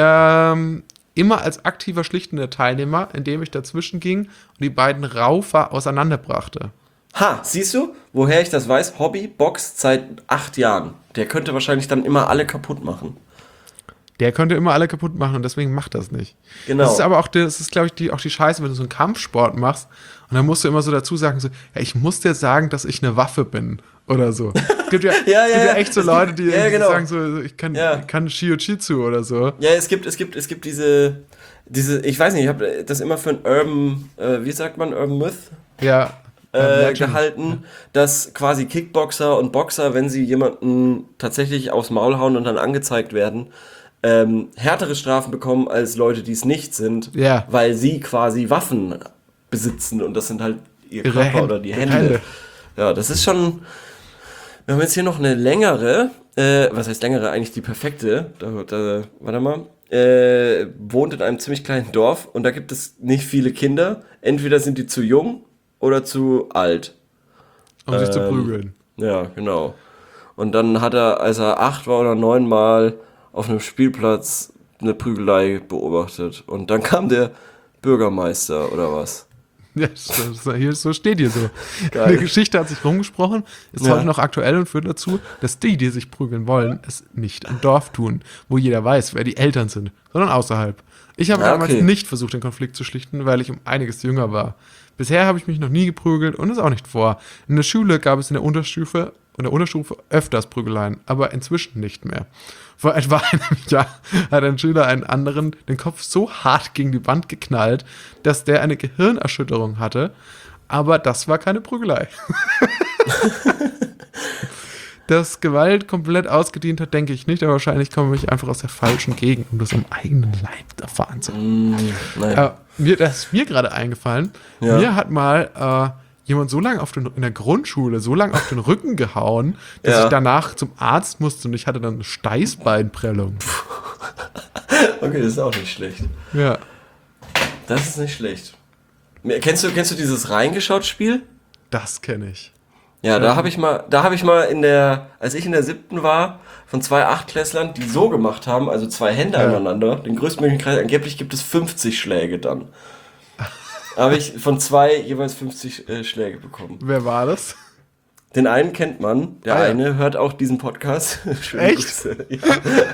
A: ähm, immer als aktiver schlichtender Teilnehmer, indem ich dazwischen ging und die beiden Raufer auseinanderbrachte.
B: Ha, siehst du, woher ich das weiß? Hobby, Box seit acht Jahren. Der könnte wahrscheinlich dann immer alle kaputt machen.
A: Der könnte immer alle kaputt machen und deswegen macht das nicht.
B: Genau.
A: Das ist aber auch, das ist, glaube ich, die, auch die Scheiße, wenn du so einen Kampfsport machst und dann musst du immer so dazu sagen, so, ja, ich muss dir sagen, dass ich eine Waffe bin oder so. Es gibt ja,
B: Ja,
A: es gibt
B: ja,
A: ja
B: ja.
A: echt so
B: Es
A: Leute,
B: gibt-
A: die
B: ja,
A: irgendwie
B: genau.
A: sagen so, ich kann,
B: Ja.
A: ich kann Shiojitsu oder so.
B: Ja, es gibt, es gibt, es gibt diese, diese, ich weiß nicht, ich habe das immer für ein Urban, äh, wie sagt man, Urban Myth
A: Ja.
B: äh,
A: Legend.
B: gehalten, dass quasi Kickboxer und Boxer, wenn sie jemanden tatsächlich aufs Maul hauen und dann angezeigt werden, ähm, härtere Strafen bekommen als Leute, die es nicht sind,
A: Ja.
B: weil sie quasi Waffen besitzen und das sind halt ihr
A: Ihre
B: Körper
A: Hände-
B: oder die
A: ihre
B: Hände.
A: Hände.
B: Ja, das ist schon. Wir haben jetzt hier noch eine längere, äh, was heißt längere, eigentlich die perfekte, da, da, warte mal, äh, wohnt in einem ziemlich kleinen Dorf und da gibt es nicht viele Kinder. Entweder sind die zu jung oder zu alt.
A: Um sich zu
B: Ähm,
A: prügeln.
B: Ja, genau. Und dann hat er, als er acht war oder neun Mal auf einem Spielplatz eine Prügelei beobachtet. Und dann kam der Bürgermeister oder was.
A: Ja, so, hier, so steht hier so.
B: Geil.
A: Eine Geschichte hat sich rumgesprochen, ist
B: Ja.
A: heute noch aktuell und führt dazu, dass die, die sich prügeln wollen, es nicht im Dorf tun, wo jeder weiß, wer die Eltern sind, sondern außerhalb. Ich habe
B: Ja,
A: damals
B: okay.
A: nicht versucht, den Konflikt zu schlichten, weil ich um einiges jünger war. Bisher habe ich mich noch nie geprügelt und es auch nicht vor. In der Schule gab es in der Unterstufe, in der Unterstufe öfters Prügeleien, aber inzwischen nicht mehr. Vor etwa einem Jahr hat ein Schüler einen anderen den Kopf so hart gegen die Wand geknallt, dass der eine Gehirnerschütterung hatte, aber das war keine Prügelei. Dass Gewalt komplett ausgedient hat, denke ich nicht, aber wahrscheinlich komme ich einfach aus der falschen Gegend, um das am eigenen Leib erfahren zu können.
B: Mm, naja.
A: Äh, mir, das ist mir gerade eingefallen.
B: Ja.
A: Mir hat mal äh, jemand so lange auf den, in der Grundschule so lange auf den Rücken gehauen, dass
B: Ja.
A: ich danach zum Arzt musste und ich hatte dann eine Steißbeinprellung.
B: Okay, das ist auch nicht schlecht.
A: Ja.
B: Das ist nicht schlecht. Kennst du, kennst du dieses Reingeschaut-Spiel?
A: Das kenne ich.
B: Ja, da habe ich mal, da habe ich mal in der, als ich in der siebten war, von zwei Achtklässlern, die so gemacht haben, also zwei Hände
A: Ja.
B: aneinander, den größtmöglichen Kreis, angeblich gibt es fünfzig Schläge dann. Habe ich von zwei jeweils fünfzig äh, Schläge bekommen.
A: Wer war das?
B: Den einen kennt man, der
A: Ah, ja.
B: eine hört auch diesen Podcast. Schöne
A: Echt?
B: Grüße. Ja.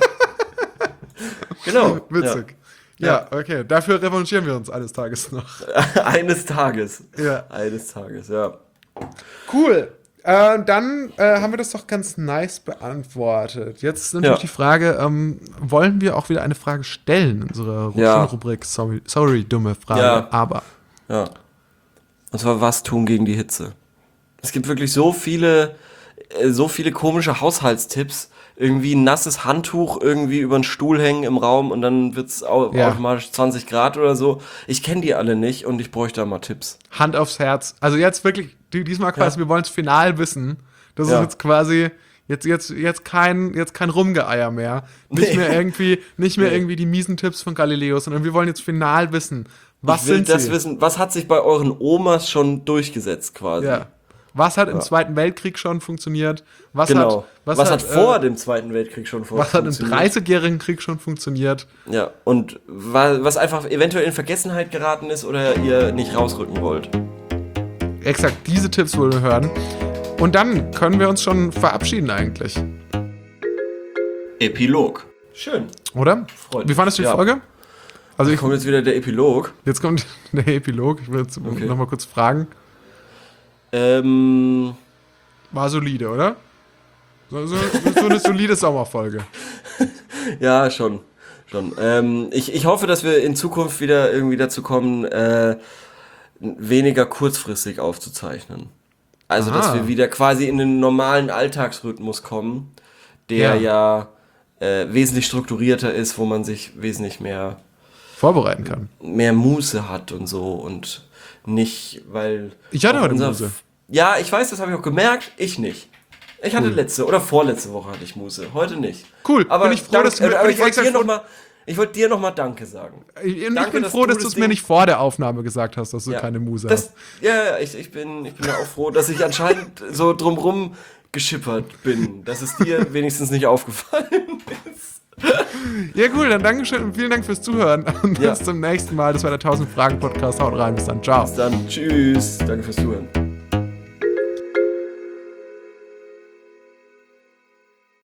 B: Genau.
A: Witzig. Ja. ja, okay. Dafür revanchieren wir uns eines Tages noch.
B: Ja. Eines Tages.
A: Ja.
B: Eines Tages, ja.
A: Cool. Äh, dann äh, haben wir das doch ganz nice beantwortet. Jetzt ist natürlich
B: Ja.
A: die Frage, ähm, wollen wir auch wieder eine Frage stellen in unserer
B: Ja.
A: Rubrik? Sorry, sorry, dumme Frage,
B: Ja.
A: aber.
B: Ja. Und zwar, was tun gegen die Hitze? Es gibt wirklich so viele, äh, so viele komische Haushaltstipps. Irgendwie ein nasses Handtuch irgendwie über den Stuhl hängen im Raum und dann wird's au-
A: Ja.
B: automatisch zwanzig Grad oder so. Ich kenne die alle nicht und ich bräuchte da mal Tipps.
A: Hand aufs Herz. Also jetzt wirklich, die- diesmal quasi,
B: Ja.
A: wir wollen es final wissen. Das
B: Ja.
A: ist jetzt quasi, jetzt, jetzt, jetzt kein, jetzt kein Rumgeeier mehr. Nicht
B: Nee.
A: mehr irgendwie, nicht mehr
B: Nee.
A: irgendwie die miesen Tipps von Galileo, sondern wir wollen jetzt final wissen. Was
B: ich will
A: sind
B: das
A: sie?
B: wissen, was hat sich bei euren Omas schon durchgesetzt quasi?
A: Ja. Was hat im
B: Ja.
A: Zweiten Weltkrieg schon funktioniert? Was
B: Genau.
A: hat, was,
B: was, hat, vor
A: äh,
B: dem Zweiten Weltkrieg schon vor
A: was hat im
B: funktioniert?
A: dreißigjährigen Krieg schon funktioniert?
B: Ja, und wa- was einfach eventuell in Vergessenheit geraten ist oder ihr nicht rausrücken wollt.
A: Exakt diese Tipps wollen wir hören. Und dann können wir uns schon verabschieden eigentlich.
B: Epilog. Schön.
A: Oder?
B: Freut
A: Wie fandest du die
B: mich. Ja.
A: Folge? Also ich,
B: Kommt jetzt wieder der Epilog.
A: jetzt kommt der Epilog. Ich will jetzt
B: Okay.
A: noch mal kurz fragen.
B: Ähm,
A: War solide, oder? So, so, so eine solide Sommerfolge.
B: ja, schon. schon. Ähm, ich, ich hoffe, dass wir in Zukunft wieder irgendwie dazu kommen, äh, weniger kurzfristig aufzuzeichnen. Also, dass
A: Ah.
B: wir wieder quasi in den normalen Alltagsrhythmus kommen, der ja, äh, wesentlich strukturierter ist, wo man sich wesentlich mehr
A: Vorbereiten kann.
B: mehr Muße hat und so und nicht, weil...
A: Ich hatte
B: auch
A: heute
B: unser-
A: Muße.
B: Ja, ich weiß, das habe ich auch gemerkt, ich nicht. Ich hatte
A: Cool.
B: letzte oder vorletzte Woche hatte ich Muße, heute nicht.
A: Cool,
B: Aber
A: bin ich froh,
B: dank,
A: dass du mir-
B: aber
A: bin
B: ich
A: ich
B: wollte
A: extra
B: dir
A: froh-
B: noch mal, ich wollte dir noch mal Danke sagen.
A: Ich, und
B: Danke,
A: ich bin
B: dass
A: froh,
B: du
A: dass du es
B: das
A: mir
B: Ding-
A: nicht vor der Aufnahme gesagt hast, dass du
B: Ja.
A: keine Muse
B: Das,
A: hast.
B: ja, ja, ich, ich, bin, ich bin ja auch froh, dass ich anscheinend so drumrum geschippert bin, dass es dir wenigstens nicht aufgefallen ist.
A: Ja, cool, dann Dankeschön und vielen Dank fürs Zuhören. Und
B: Ja.
A: bis zum nächsten Mal. Das war der tausend Fragen Podcast. Haut rein, bis dann. Ciao.
B: Bis dann, tschüss, danke fürs Zuhören.